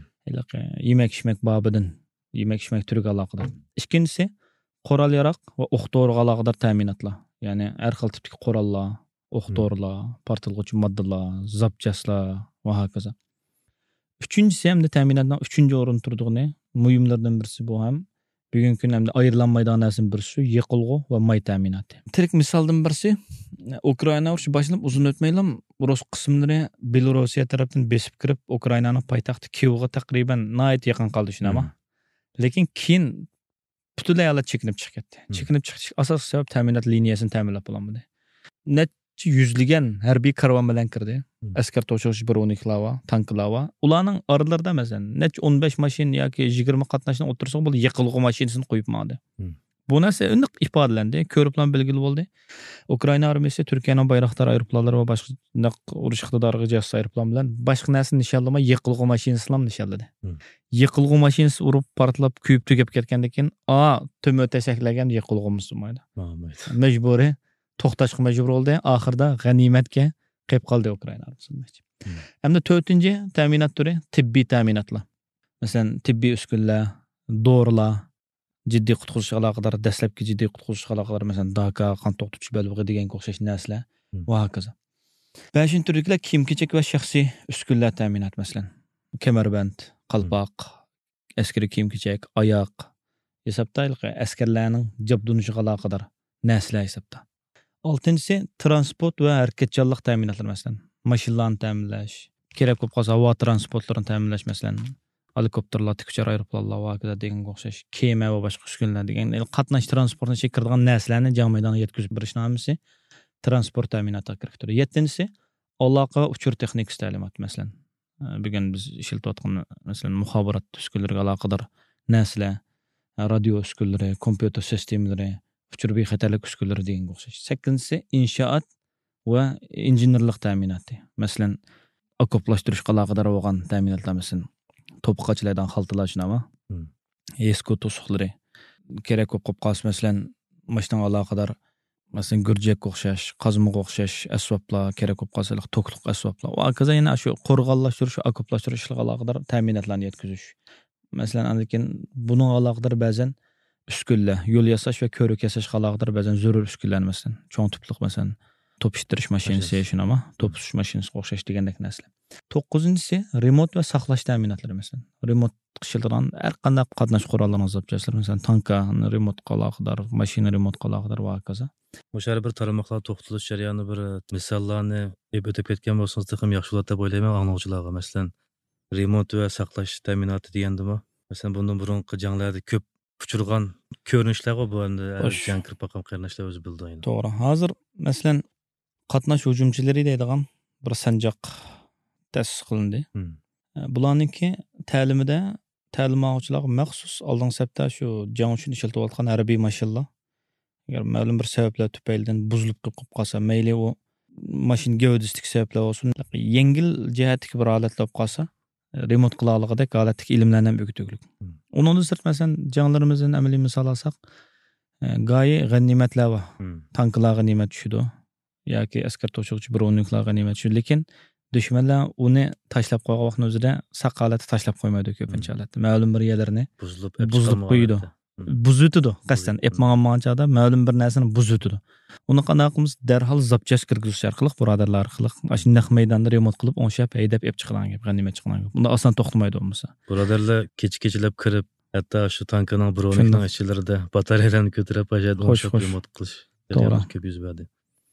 Yemak-ichmak bobidan, yemak-ichmak turiga aloqador. Ikkinchisi qoral yaroq va o'q-doriga aloqador ta'minotlar. Ya'ni har xil tipdagi qorallar, o'q-dorilar, portlovchi moddalar, zapchaslar va hokazo. Uchinchisi ham ta'minotdan 3-o'rin turdig'ini muhimlardan birisi bu ham bugungi kunda ham ayrilanmaydigan narsaning birisi yiqilg'u va may ta'minoti. Tirik misoldan birisi Ukraina urushi boshlanib uzun o'tmaylam Rus qismlari Belorussiya tarafdan besib kirib Ukrainaning poytaxti Kievga taqriban nihoyat yaqin qoldi shunama. Lekin keyin butunlay alat chekinib chiqib ketdi. Chekinib chiqish asosiy sabab ta'minot liniyasini ta'minlab bo'lmadi. Necha yuzlagan harbiy karvon bilan kirdi. Askar to'shug'ich 112 tanklar. Ularning oralarida masalan necha 15 mashina yoki 20 qatnashni o'tirsa bo'ldi, yiqilg'u mashinasini qo'yib maqdi. Bu narsa aniq ifodalandi, ko'riblan belgili bo'ldi. Ukraina armiyasi Turkiyaning Bayraktar aeroplanlari va boshqa urush iqtidoriga ega aeroplan bilan boshqa narsani nishonlamay yiqilg'u mashinasini nishonladi. Yiqilg'u mashinasi urib portlab, kuyib tugab ketgandan keyin tumi tasaklagan yiqilg'umiz bo'lmaydi. Majburiy to'xtashga majbur bo'ldi. Oxirida g'animatga qolib qoldi Ukraina armiyasi. Hamda 4-chi ta'minot turi tibbiy ta'minotlar. Masalan, tibbiy uskunlar, dorilar, jiddiy qutqazish aloqador, dastlabki jiddiy qutqazish aloqador, masalan, daka, qon to'xtatuvchi belbog'i deganga o'xshash narsalar va hokazo. 5-chi turliklar kiyim-kechak va shaxsiy uskunlar ta'minot, masalan, kamarband, qalpoq, askariy kiyim-kechak, oyoq, hisobda askarlarning jabdunishiga aloqador narsalar hisobda. 6-si transport va harakatchanlik ta'minotlar, masalan, mashinalarni ta'minlash, kerak bo'lib qolsa havo transportlarini ta'minlash, masalan, helikopterlar, tikuchar aeroplanlar va hokazo deganga o'xshash kema va boshqa uskunlar degan qatnash transportini chekiradigan narsalarni jang maydoniga yetkazib berish nomisi transport ta'minoti kirib. 7-si aloqa va uchur texnikasi ta'limot, masalan, bugun biz ishlatayotgan masalan muxobarat uskunlariga aloqador narsalar, radio uskunlari, kompyuter sistemalari, uchur bexatarlik uskunlari deganga o'xshash. 8-si inshoot va injenerlik ta'minoti, masalan, okoplashtirish aloqador bo'lgan ta'minotlar, masalan, to'piqachilardan xaltalar shunami, eski to'siqlari kerak bo'lib qolsa, masalan, mashinaga aloqador, masalan, gurjakka o'xshash, qazmaga o'xshash asboblar kerak bo'lib qolsa, to'qliq asboblar va hokazo yana shu qo'rg'onlashtirish, okoplashtirish aloqador ta'minotlarni yetkazish. Masalan, lekin buning aloqador ba'zan uskunlar, yo'l yasash va ko'rik yasash aloqador ba'zan zarur uskunlar, masalan, cho'ng tipliq, masalan, to'pishtirish mashinasi shunami, to'pish mashinasiga o'xshash degandek narsalar. 9-si remont va saqlash ta'minotlari, masalan, remont qiladigan har qanday qatnash qurollarini zapchaslar, masalan, tankani remont aloqador, mashina remont aloqador va hokazo. O'sha bir tarmoqlar to'xtalish jarayoni bir misollarni o'tib ketgan bo'lsangiz, ham yaxshi bo'ladi deb o'ylayman anglovchilarga. Masalan, remont va saqlash ta'minoti degandimi? Masalan, bundan burungi janglarda ko'p uchirgan ko'rinishlar bu endi jang kirib qolgan qarindoshlar o'zi bildi. To'g'ri. Hozir masalan qatnash hujumchilari deydigan bir sanjoq ta'sis qilindi. Bularningki ta'limida ta'lim oluvchilar maxsus oldingi safda shu jang uchun ishlatilgan harbiy mashinalar agar ma'lum bir sabablar tufaylidan buzilib qolsa, mayli u mashina gavdasilik sabablar olsun, yengil jihatdagi bir holatlar qolsa, remont qila oladigan holatdagi ilmlarni ham o'rgatuglik. Undan sirt masalan janglarimizdan amaliy misol olsak, g'oyi g'animatlar va tanklar g'animat tushdi yoki askar to'shug'chi birovniklar g'animat tushdi, lekin dushmanlar uni tashlab qo'ygan vaqtning o'zida saq holatda tashlab qo'ymaydi ko'pincha holatda. Ma'lum bir yerlarni buzib qo'ydi. Buzutidi qasdan epmaganmanchada ma'lum bir narsani buzutidi. Uni qanday qilamiz? Darhol zapchast kirgizish orqali birodarlar orqali ashunday maydonda remont qilib o'nshab haydab ep chiqilgan gap, g'animat chiqilgan gap. Bunda aslan to'xtamaydi bo'lmasa. Birodarlar kechilab kirib, hatto shu tankining birovning ichlarida batareyalarni ko'tarib ajab o'nshab remont qilish. To'g'ri. Ko'p yuz berdi.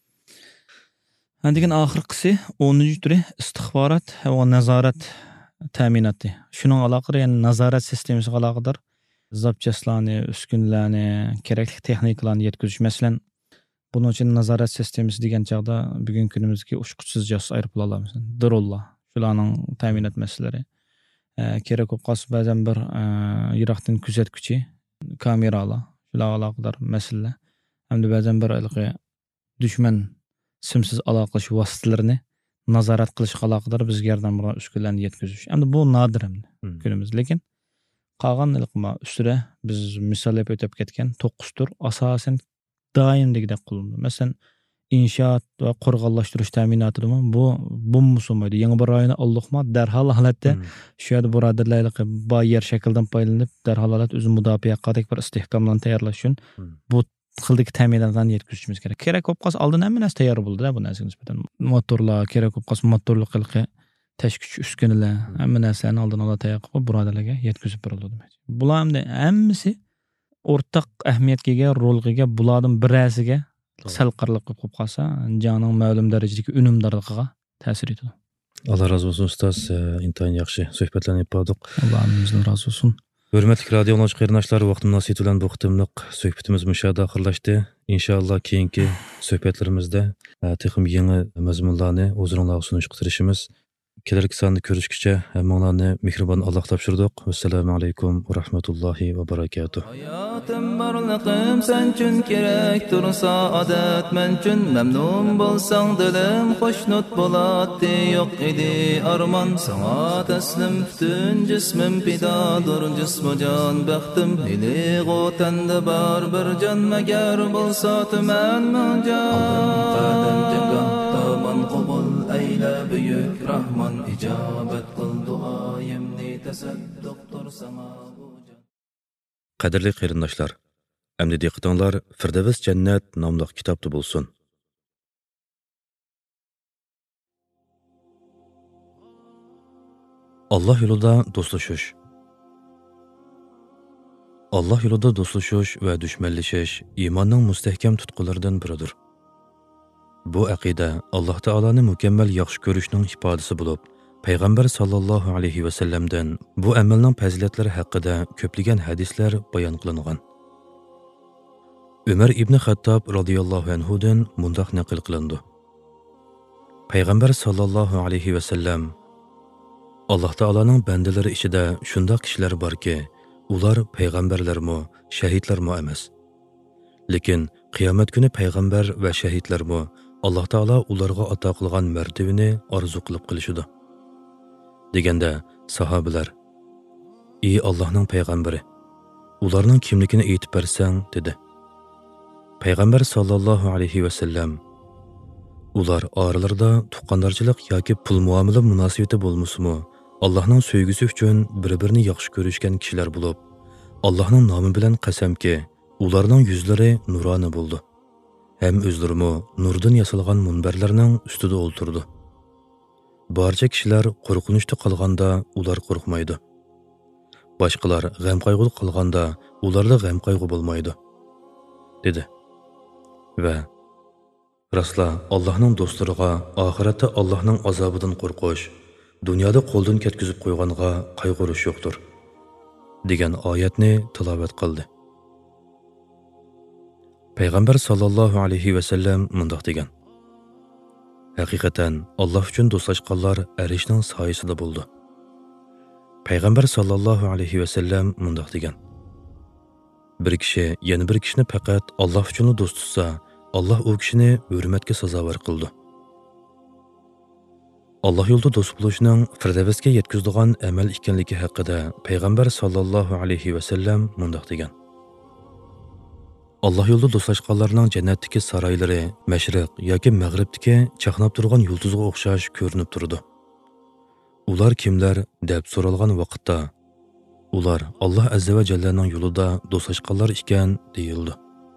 Degan oxirgisi 10-turi istixborot va nazorat ta'minoti. Shuning aloqali, ya'ni nazorat sistemasiga aloqador zapchastlarni, uskunlarni, kerakli texnikalarni yetkazish. Masalan, buning uchun nazorat sistemasi degan chaqda bugungi kunimizdagi uchquchsiz josus aeroplanlar, masalan, dronlar, shularning ta'minot masalalari. Kerak bo'lib qolsa ba'zan bir yiroqdan kuzatuvchi kameralar, shularga aloqador masalalar. Hamda ba'zan bir dushman simsiz aloqalash vositalarini nazorat qilishga aloqador bizga yordam bergan uskunlarni yetkazish. Endi bu nodir kunimiz, lekin qolgan ustida biz misol o'tib ketgan 9 tur asosan doimdagidek qo'llanadi. Masalan, inshoot va qo'rg'onlashtirish ta'minotidami bu musulmonlar yangi bir rayonni oldiqma darhol holatda shu yerda birodarlarlik boy yer shakldan foydalanib darhol holat o'zi mudofaa qildik bir istehkomlarni tayyorlash uchun bu xildagi ta'minotlarni yetkazishimiz kerak. Kerak bo'lib qolsa oldin hamma narsa tayyor bo'ldi-da bu narsaga nisbatan. Motorlar kerak bo'lib qolsa motorlik qilqi tashkich uskunalar hamma narsani oldin ola tayyor qilib birodarlarga yetkazib berildi demak. Bular hamda hammasi o'rtaq ahamiyatga ega, rolga ega, bularning birasiga sal qarliq qilib qolsa, jangning ma'lum darajadagi unumdorligiga ta'sir etadi. Allah razı olsun ustoz, intayin yaxshi suhbatlarni yapdik. Allohimizdan razı olsun. Hörmətli radio dinləyicilər, qarindoshlar, vaqt münasibəti bilan bu qitimliq suhbatimiz müşahada axırlaşdı. İnşallah keyinki suhbatlarimizda texim yangi mazmunlarni o'zingizlarga sunishga tirishimiz. Kelarki sonda ko'rishguncha hammanglarni mehribon Alloh topshirdik. Assalomu alaykum va rahmatullohi va barakatuh. Hayotim borliqim sen uchun kerak tursa odat men uchun mamnun bo'lsang dilim xo'shnut bo'ladi yo'q edi armon sana taslim butun jismim fidodur jismu jon baxtim ilig'u tanda bor bir jon magar bo'lsa tuman qadam tomon qabul ayla buyuk rahmon ijobat qil duoyimni tasadduqdir sana. Qadrli qarindoshlar, endi diqqatinglar Firdavs Jannat nomli kitobda bo'lsin. Allah yo'lida do'stlashish. Allah yo'lida do'stlashish va dushmanlashish iymonning mustahkam tutqularidan biridir. Bu aqida Alloh taoloni mukammal yaxshi ko'rishning ifodasi bo'lib, Payg'ambar sallallohu alayhi va sallamdan bu amalning fazilatlari haqida ko'plagan hadislar bayon qilingan. Umar ibn Xattob radhiyallohu anhu dan mundaq naql qilindi. Payg'ambar sallallohu alayhi va sallam Alloh taolaning bandalari ichida shunday kishilar borki, ular payg'ambarlarmi, shahidlarmi emas. Lekin qiyomat kuni payg'ambar va shahidlarmi Alloh taolo ularga ato qilgan martabani orzu qilib qilishadi. Deganda sahobalar, "Ey Allohning payg'ambari, ularning kimligini aytib bersang", dedi. Payg'ambar sallallohu alayhi va sallam, "Ular oralarida tuqqandarchilik yoki pul muomala munosabati bo'lmasmi, Allohning sevgisi uchun bir-birini yaxshi ko'rishgan kishilar bo'lib, Allohning nomi bilan qasamki, ularning yuzlari nurona bo'ldi. Ham o'zlarimi nurdan yasalgan munbarlarning ustida o'ltirdi. Barcha kishilar qo'rqinishda qolganda ular qo'rqmaydi. Boshqalar g'am qayg'u qilganda ularda g'am qayg'u bo'lmaydi", dedi. Va Rasla Allohning do'stlariga oxiratda Allohning azobidan qo'rqish, dunyoda qo'ldan ketkizib qo'yganға qayg'urish yo'qdir degan oyatni tilovat qildi. Payg'ambar sallallohu alayhi va sallam mundoq degan: haqiqatan Alloh uchun do'stlashganlar arishning soyasida bo'ldi. Payg'ambar sallallohu alayhi va sallam mundoq degan: bir kishi yana bir kishini faqat Alloh uchun do'st tutsa, Alloh u kishini hurmatga sazovor qildi. Alloh yo'lida do'st bo'lishning firdavsga yetkazadigan amal ekanligi haqida Payg'ambar sallallohu alayhi va sallam mundoq degan: Alloh yo'lida do'stlashganlarning jannatdagi saroylari mashriq yoki mag'ribdagi chaqnab turgan yulduzga o'xshash ko'rinib turdi. Ular kimlar deb so'ralgan vaqtda ular Alloh azza va jallaning yo'lida do'stlashganlar ekan deyildi.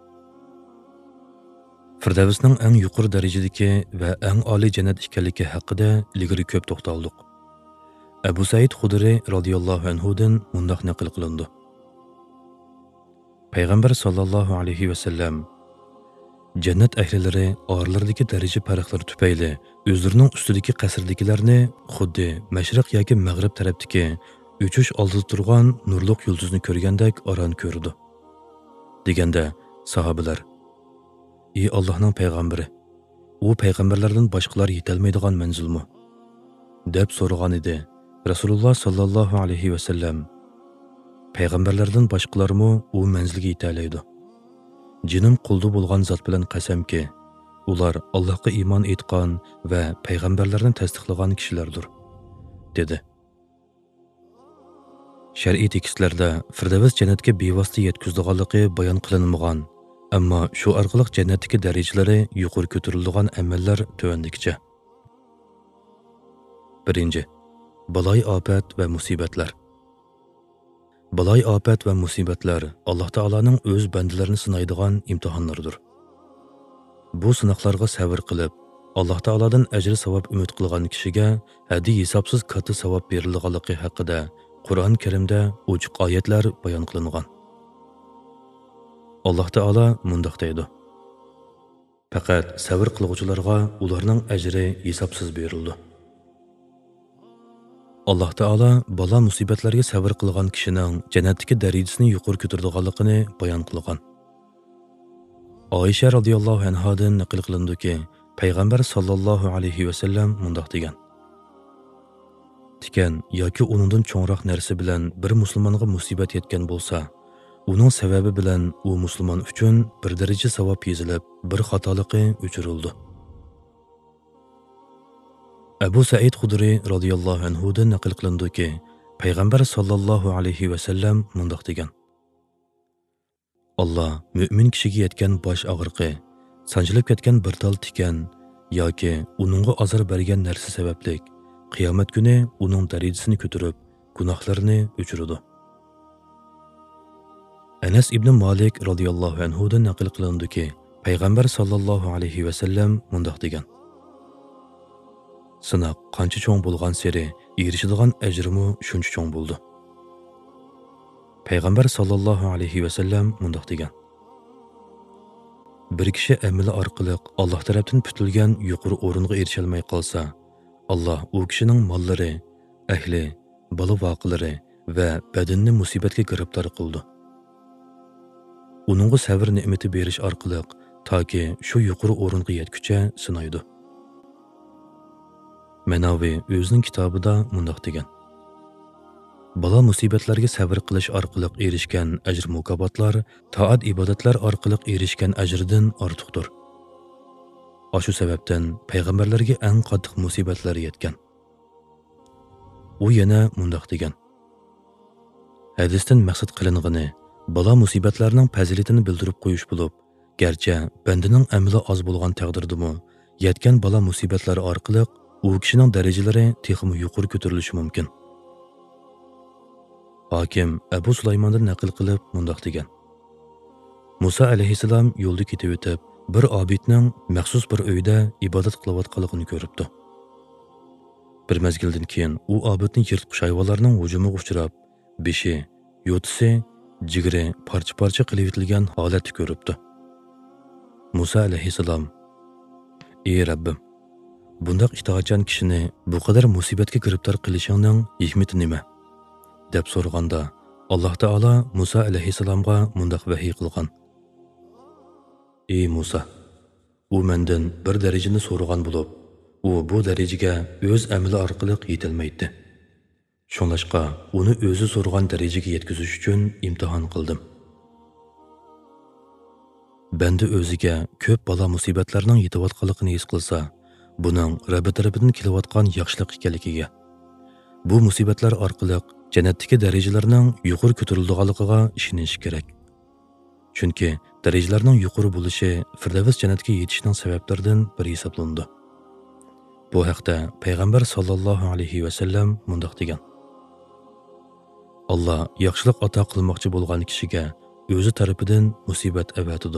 Firdavsning eng yuqori darajadagi va eng oliy jannat ekanligi haqida ilgari ko'p to'xtaldik. Abu Said Xudri radhiyallohu anhudan mundoq naql qilindi. Payg'ambar sallallohu alayhi va sallam jannat ahlilari oralaridagi daraja farqlari tufayli o'zlarining ustidagi qasrdagilarni xuddi mashriq yoki mag'rib tarafdagi uchish oldida turgan nurliq yulduzni ko'rgandek oran ko'rdi. Deganda sahobalar: "Ey Allohning payg'ambari, u payg'ambarlardan boshqalar yetolmaydigan manzilmi?" deb so'ragan edi. Rasululloh sallallohu alayhi va sallam: payg'ambarlardan boshqalarmi u manzilga yetalaydi. Jinim qulda bo'lgan zot bilan qasamki, ular Allohga iymon etgan va payg'ambarlarni tasdiqlagan kishilardir, dedi. Shar'iy tekstlarda Firdavs jannatga bevosita yetkazadiganligi bayon qilinmagan, ammo shu orqali jannatdagi darajalari yuqori ko'tariladigan amallar tuvandikicha. 1. Baloy ofat va musibatlar. Baloy ofat va musibatlar Alloh taolaning o'z bandalarini sinaydigan imtihonlardir. Bu sinoqlarga sabr qilib, Alloh taoladan ajr savob umid qilgan kishiga haddi hisobsiz katta savob berilganligi haqida Qur'on Karimda ochiq oyatlar bayon qilingan. Alloh taolo mundoq deydi: faqat sabr qiluvchilarga ularning ajri hisobsiz berildi. Alloh taolo balo musibatlarga sabr qilgan kishining jannatdagi darajasini yuqori ko'taradiganligini bayon qilgan. Oysha radhiyallohu anhadan naql qilindiki, payg'ambar sallallohu alayhi va sallam mundoq degan: tikan yoki uningdan cho'ngroq narsa bilan bir musulmonga musibat yetgan bo'lsa, uning sababi bilan u musulmon uchun bir daraja savob yozilib, bir xatoligi o'chirildi. Abu Said Xudri radhiyallohu anhudan naql qilindiki, payg'ambar sallallohu alayhi va sallam mundoq degan: Alloh mu'min kishiga yetgan bosh og'riqi, sanchilib ketgan bir tal tikan yoki uningga azor bergan narsa sababli qiyomat kuni uning darajasini ko'tarib, gunohlarini o'chiradi. Anas ibn Malik radhiyallohu anhudan naql qilindiki, payg'ambar sallallohu alayhi va sallam mundoq degan: Sinoq qancha cho'ng bo'lgan seri erishadigan ajrimi shuncha cho'ng bo'ldi. Payg'ambar sallallohu alayhi va sallam mundoq degan: bir kishi amali orqali Alloh tarafdan putilgan yuqori o'ringa erisholmay qolsa, Alloh u kishining mollari, ahli, bola voqilari va badanni musibatga giribtor qildi. Uningga sabr ne'mati berish orqali toki shu yuqori o'ringa yetguncha sinaydi. Manavi o'zining kitobida mundoq degan: balo musibatlarga sabr qilish orqali erishgan ajr mukofotlar toat ibodatlar orqali erishgan ajrdan ortiqdir. Shu sababdan payg'ambarlarga eng qattiq musibatlar yetgan. U yana mundoq degan: hadisdan maqsad qilingani balo musibatlarning fazilatini bildirib qo'yish bo'lib, garchi bandaning amali oz bo'lgan taqdirdimi, yetgan balo musibatlar orqali u kishining darajalari texmi yuqori ko'tarilishi mumkin. Hakim Abu Sulaymondan naql qilib mundoq degan: Musa alayhissalom yo'lda ketib o'tib, bir obidning maxsus bir uyda ibodat qilayotganligini ko'ribdi. Bir mezgildan keyin u obidning yirtqich hayvonlarning hujumiga uchrab, beshi, yo'tisi, jigri parcha-parcha qilib etilgan holatni ko'ribdi. Musa alayhissalom: "Ey Rabbim, bundaq itoatchan kishini bu qadar musibatga giribtor qilishingning hikmati nima? deb so'raganda, Alloh taolo Musa alayhisalomga mundaq vahiy qilgan. Ey Musa, u mendan bir darajani so'ragan bo'lib, u bu darajaga o'z amali orqali yetilmaydi. Shunlashqa uni o'zi so'ragan darajaga yetkazish uchun imtihon qildim. Banda o'ziga ko'p balo musibatlarning yetayotganligini his qilsa, buning Rabbi tarafidan kelayotgan yaxshilik ekanligiga, bu musibatlar orqali jannatdagi darajalarning yuqori ko'tarilganligiga ishonish kerak. Chunki darajalarning yuqori bo'lishi Firdavs jannatga yetishning sabablaridan biri hisoblanadi. Bu haqda payg'ambar sollallohu alayhi va sallam mundaq degan: Allah yaxshilik ato qilmoqchi bo'lgan kishiga o'zi tarafidan musibat avatidi.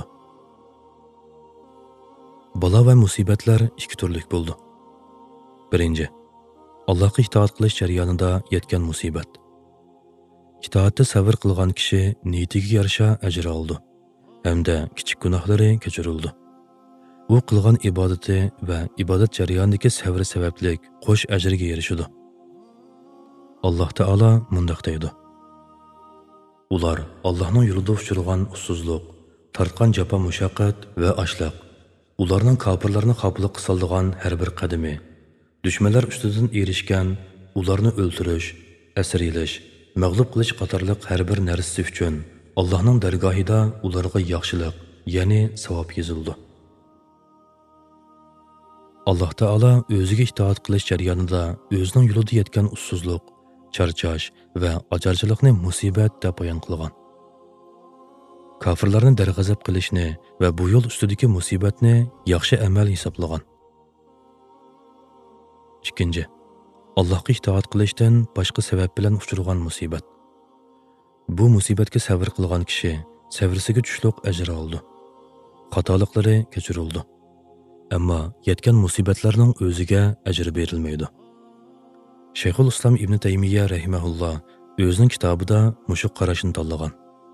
Balo va musibatlar ikki turlik bo'ldi. Birinchi, Allohga itoat qilish jarayonida yetgan musibat. Itoatda sabr qilgan kishi niyatiga yarasha ajr oldi hamda kichik gunohlari kechirildi. U qilgan ibodati va ibodat jarayonidagi sabri sababli qo'sh ajrga erishadi. Alloh taolo mundaq deydi: Ular Allohning yo'lida uchirgan ussizlik, tortgan jafo mushaqqat va ochliq, ularning kofirlarni qabul qiladigan har bir qadami, dushmanlar ustidan erishgan, ularni o'ldirish, asir elish, mag'lub qilish qatorliq har bir narsasi uchun Allohning dargohida ularga yaxshilik, ya'ni savob yozildi. Alloh taolo o'ziga itoat qilish jarayonida o'zining yo'lida yetgan ussizlik, charchash va ocharchilikni musibat deb bayon qilgan. Kofirlarni darg'azab qilishni va bu yo'l ustidagi musibatni yaxshi amal hisoblagan. Ikkinchi, Allohga itoat qilishdan boshqa sabab bilan uchirgan musibat. Bu musibatga sabr qilgan kishi sabrsiga tushliq ajr oldi. Xatoliklari kechirildi. Ammo yetgan musibatlarning o'ziga ajr berilmaydi. Shayxul Islom Ibn Taymiyya rahimahulloh o'zining kitobida mushu qarashni tanlagan.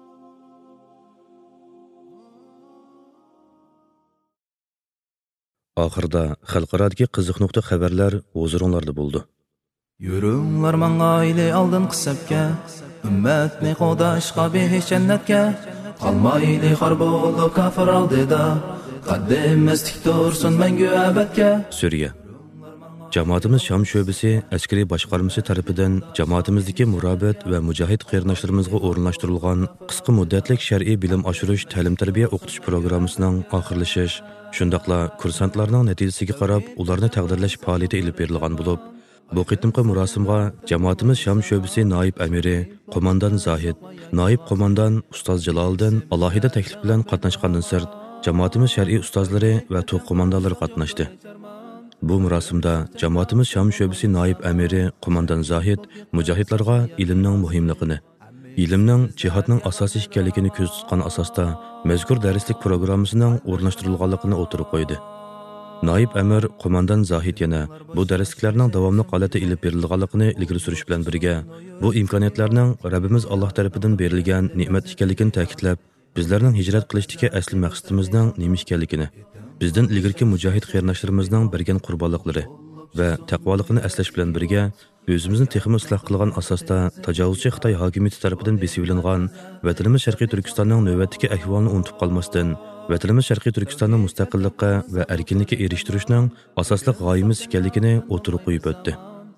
Oxirda xalqarodagi qiziq nuqta xabarlar huzuringlarda bo'ldi. Yürünglar mangayli aldın qısabka, ümmetni qo'dashqa behish jannatga, qalmayli xarbolu kafir aldida, qaddimiz tik tursin mangu abadga. Suriya. Jamoatimiz Sham sho'basi askariy boshqarmasi tarafidan jamoatimizdagi murabit va mujohid qarindoshlarimizga o'rinlashtirilgan qisqa muddatlik shar'iy bilim oshirish ta'lim-tarbiya o'qitish programmasining oxirlashish, shundaqla kursantlarning natijasiga qarab ularni taqdirlash faoliyati ilib berilgan bo'lib, bu qitimqi murosimga jamoatimiz Sham sho'basi noib amiri qo'mondan Zohid, noib qo'mondan ustoz Jaloliddin alohida taklif bilan qatnashgandan sirt jamoatimiz shar'iy ustozlari va to'q qo'mondonlar qatnashdi. Bu murosimda jamoatimiz Sham sho'basi noib amiri qo'mondan Zohid mujohidlarga ilmning muhimligini, ilmning jihodning asosiy ekanligini ko'z tutgan asosda mazkur darslik programmasining o'rnashtirilganligini o'tirib qo'ydi. Noib amir qo'mondan Zohid yana bu darsliklarning davomli holatda ilib berilganligini ilgari surish bilan birga bu imkoniyatlarning Rabbimiz Alloh tarafidan berilgan ne'mat ekanligini ta'kidlab, bizlarning hijrat qilishdagi asl maqsadimizning nima ekanligini, bizdan ilgirki mujohid qarindoshlarimizning bergan qurbonliklari va taqvoligini aslash bilan birga o'zimizni texmi isloh qilgan asosda tajovuzchi Xitoy hokimiyati tarafidan besivilingan vatanimiz Sharqiy Turkistonning navbatdagi ahvolini unutib qolmasdan, vatanimiz Sharqiy Turkistonning mustaqillikqa va erkinlikka erishtirishning asosli g'oyamiz ekanligini o'tirib qo'yib o'tdi.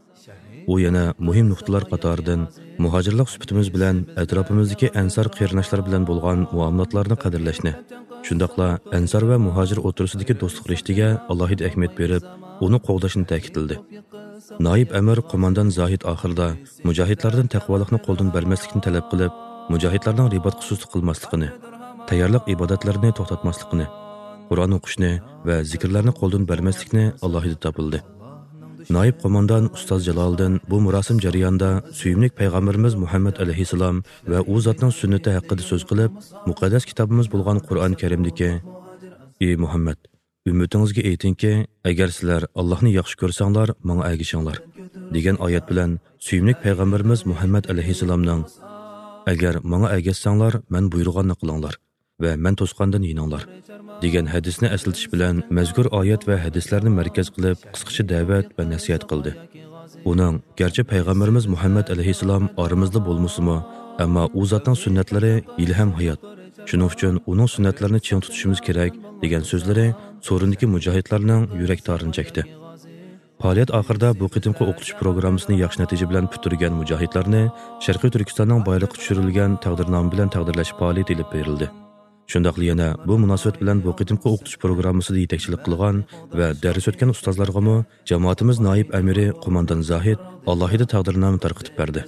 U yana muhim nuqtalar qatoridan muhojirlik sifatimiz bilan atrofimizdagi ansor qarindoshlar bilan bo'lgan muomalatlarni qadrlashni, shundaqla ansor va muhojir o'rtasidagi do'stlik rishtiga alohida ahamiyat berib, uni qo'llashni ta'kidladi. Noib amir qo'mondan Zohid oxirida mujohidlardan taqvolikni qo'ldan bermaslikni talab qilib, mujohidlarning ribot xususli qilmasligini, tayyorlik ibodatlarini to'xtatmasligini, Qur'on o'qishni va zikrlarni qo'ldan bermaslikni alohida topildi. Noib qo'mondan ustoz Jaloliddin bu murosim jarayonida suyimli payg'ambarimiz Muhammad alayhisalom va u zotning sunnati haqida so'z qilib, muqaddas kitobimiz bo'lgan Qur'on Karimdagi: "Ey Muhammad, ummatingizga aytingki, agar sizlar Allohni yaxshi ko'rsanglar, menga ergishinglar" degan oyat bilan suyimli payg'ambarimiz Muhammad alayhisalomning "Agar menga ergashsanglar, men buyurganni qilinglar va men to'sqandan yininglar degan hadisni aslatish bilan mazkur oyat va hadislarni markaz qilib qisqacha da'vat va nasihat qildi. Uning garchi payg'ambarimiz Muhammad alayhissalom oramizda bo'lmasimi, ammo u zotning sunnatlari ilham hayot. Shuning uchun uning sunnatlarini ching tutishimiz kerak degan so'zlari so'rindagi mujohidlarning yurak torini chekdi. Faoliyat oxirida bu qitimqi o'qitish programmasini yaxshi natija bilan bitirgan mujohidlarni Sharqiy Turkistonning boyliqqa tushirilgan taqdirnoma bilan taqdirlash faoliyati olib berildi. Shundaqli yana bu munosabat bilan bu qitimqi o'qitish programmasida yetakchilik qilgan va dars o'tgan ustozlarga jamoatimiz noib amiri qo'mondan Zohid alohida taqdirnoma tarqatib berdi.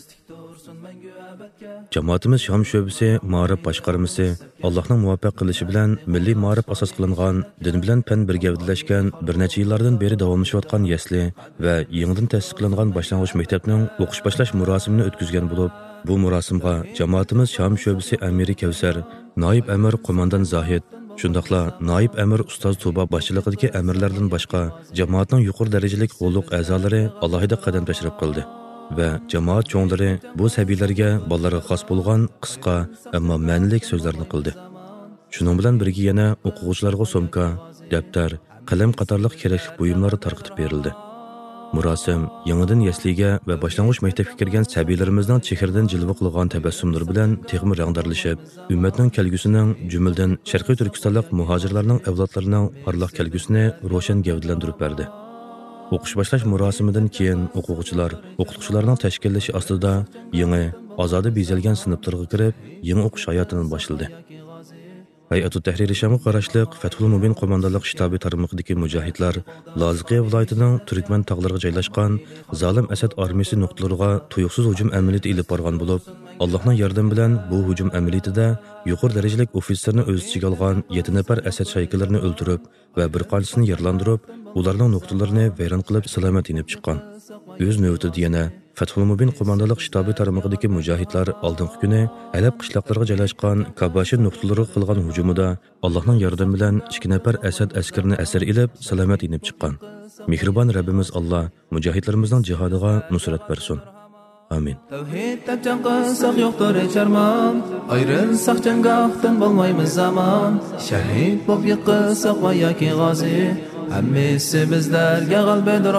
Jamoatimiz Sham sho'basi ma'rif boshqarmasi Allohning muvaffaq qilishi bilan milliy ma'rif asos qilingan, din bilan fan bir gavdalashgan bir necha yillardan beri davomlashayotgan yasli va yangidan ta'sis qilingan boshlang'ich maktabning o'qish boshlash marosimini o'tkazgan bo'lib, bu marosimga jamoatimiz Sham sho'basi amiri Kavsar, noib amir qo'mondan Zohid, shundaqla noib amir ustoz Tuba boshchiligidagi amirlardan boshqa jamoatning yuqori darajalik g'ulluq a'zolari alohida qadam tashrif qildi. Va jamoat cho'nglari bu sabiylarga bolalarga xos bo'lgan qisqa ammo ma'nilik so'zlarni qildi. Shuning bilan birga yana o'quvchilarga somka, daftar, qalam qatorliq kerakli buyumlar tarqatib berildi. Murosim yangidan yasliga va boshlang'ich maktabga kirgan sabiylarimizning chehradan jilva qilgan tabassumlari bilan texmi rangdarlashib, ummatning kelgusining jumladan Sharqiy Turkistonlik muhojirlarning avlodlarining porloq kelgusini ro'shan gavdalantirib berdi. O'qish boshlash murosimidan keyin o'quvchilarning tashkillashi ostida yangi ozoda bezalgan sinflarga kirib, yangi o'qish hayotini boshladi. Hay'atu Tahrir-i Shamga qarashliq Fathul Mubin qo'mondonlik shtabi tarmoqidagi mujohidlar Loziqiya viloyatining Turkman tog'lariga joylashgan zolim Asad armiyasi nuqtalariga tuyuqsiz hujum amaliyoti olib borgan bo'lib, Allohning yordami bilan bu hujum amaliyotida yuqori darajalik ofitserni o'z ichiga olgan 7 nafar Asad shaykilarini o'ldirib va bir qanchisini yaralandirib, ularning nuqtalarini vayron qilib salomat inib chiqqan. O'z navbatida yana Fathul Mubin qo'mondonlik shtabi tarmoqidagi mujohidlar oldingi kuni Alab qishloqlariga joylashgan Kabashi nuqtalariga qilgan hujumida Allohning yordami bilan 2 nafar Asad askarini asir ilib salomat inib chiqqan. Mehribon Rabbimiz Alloh mujohidlarimizning jihodiga nusrat bersin. Amin. Tavhiddan chanqasak yo'qdir charmon, ayrilsak janggohdan bo'lmaymiz zamon. Shahid bo'lib yiqilsak va yoki g'ozi, hammasi bizlarga g'albadir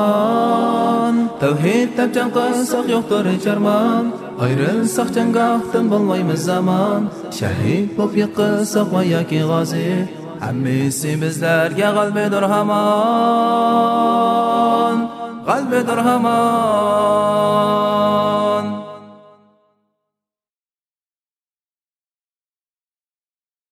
hamon. Tavhiddan chanqasak yo'qdir charmon, ayrilsak janggohdan bo'lmaymiz zamon. Shahid bo'lib yiqilsak va yoki g'ozi, hammasi bizlarga g'albadir hamon. G'albadir hamon.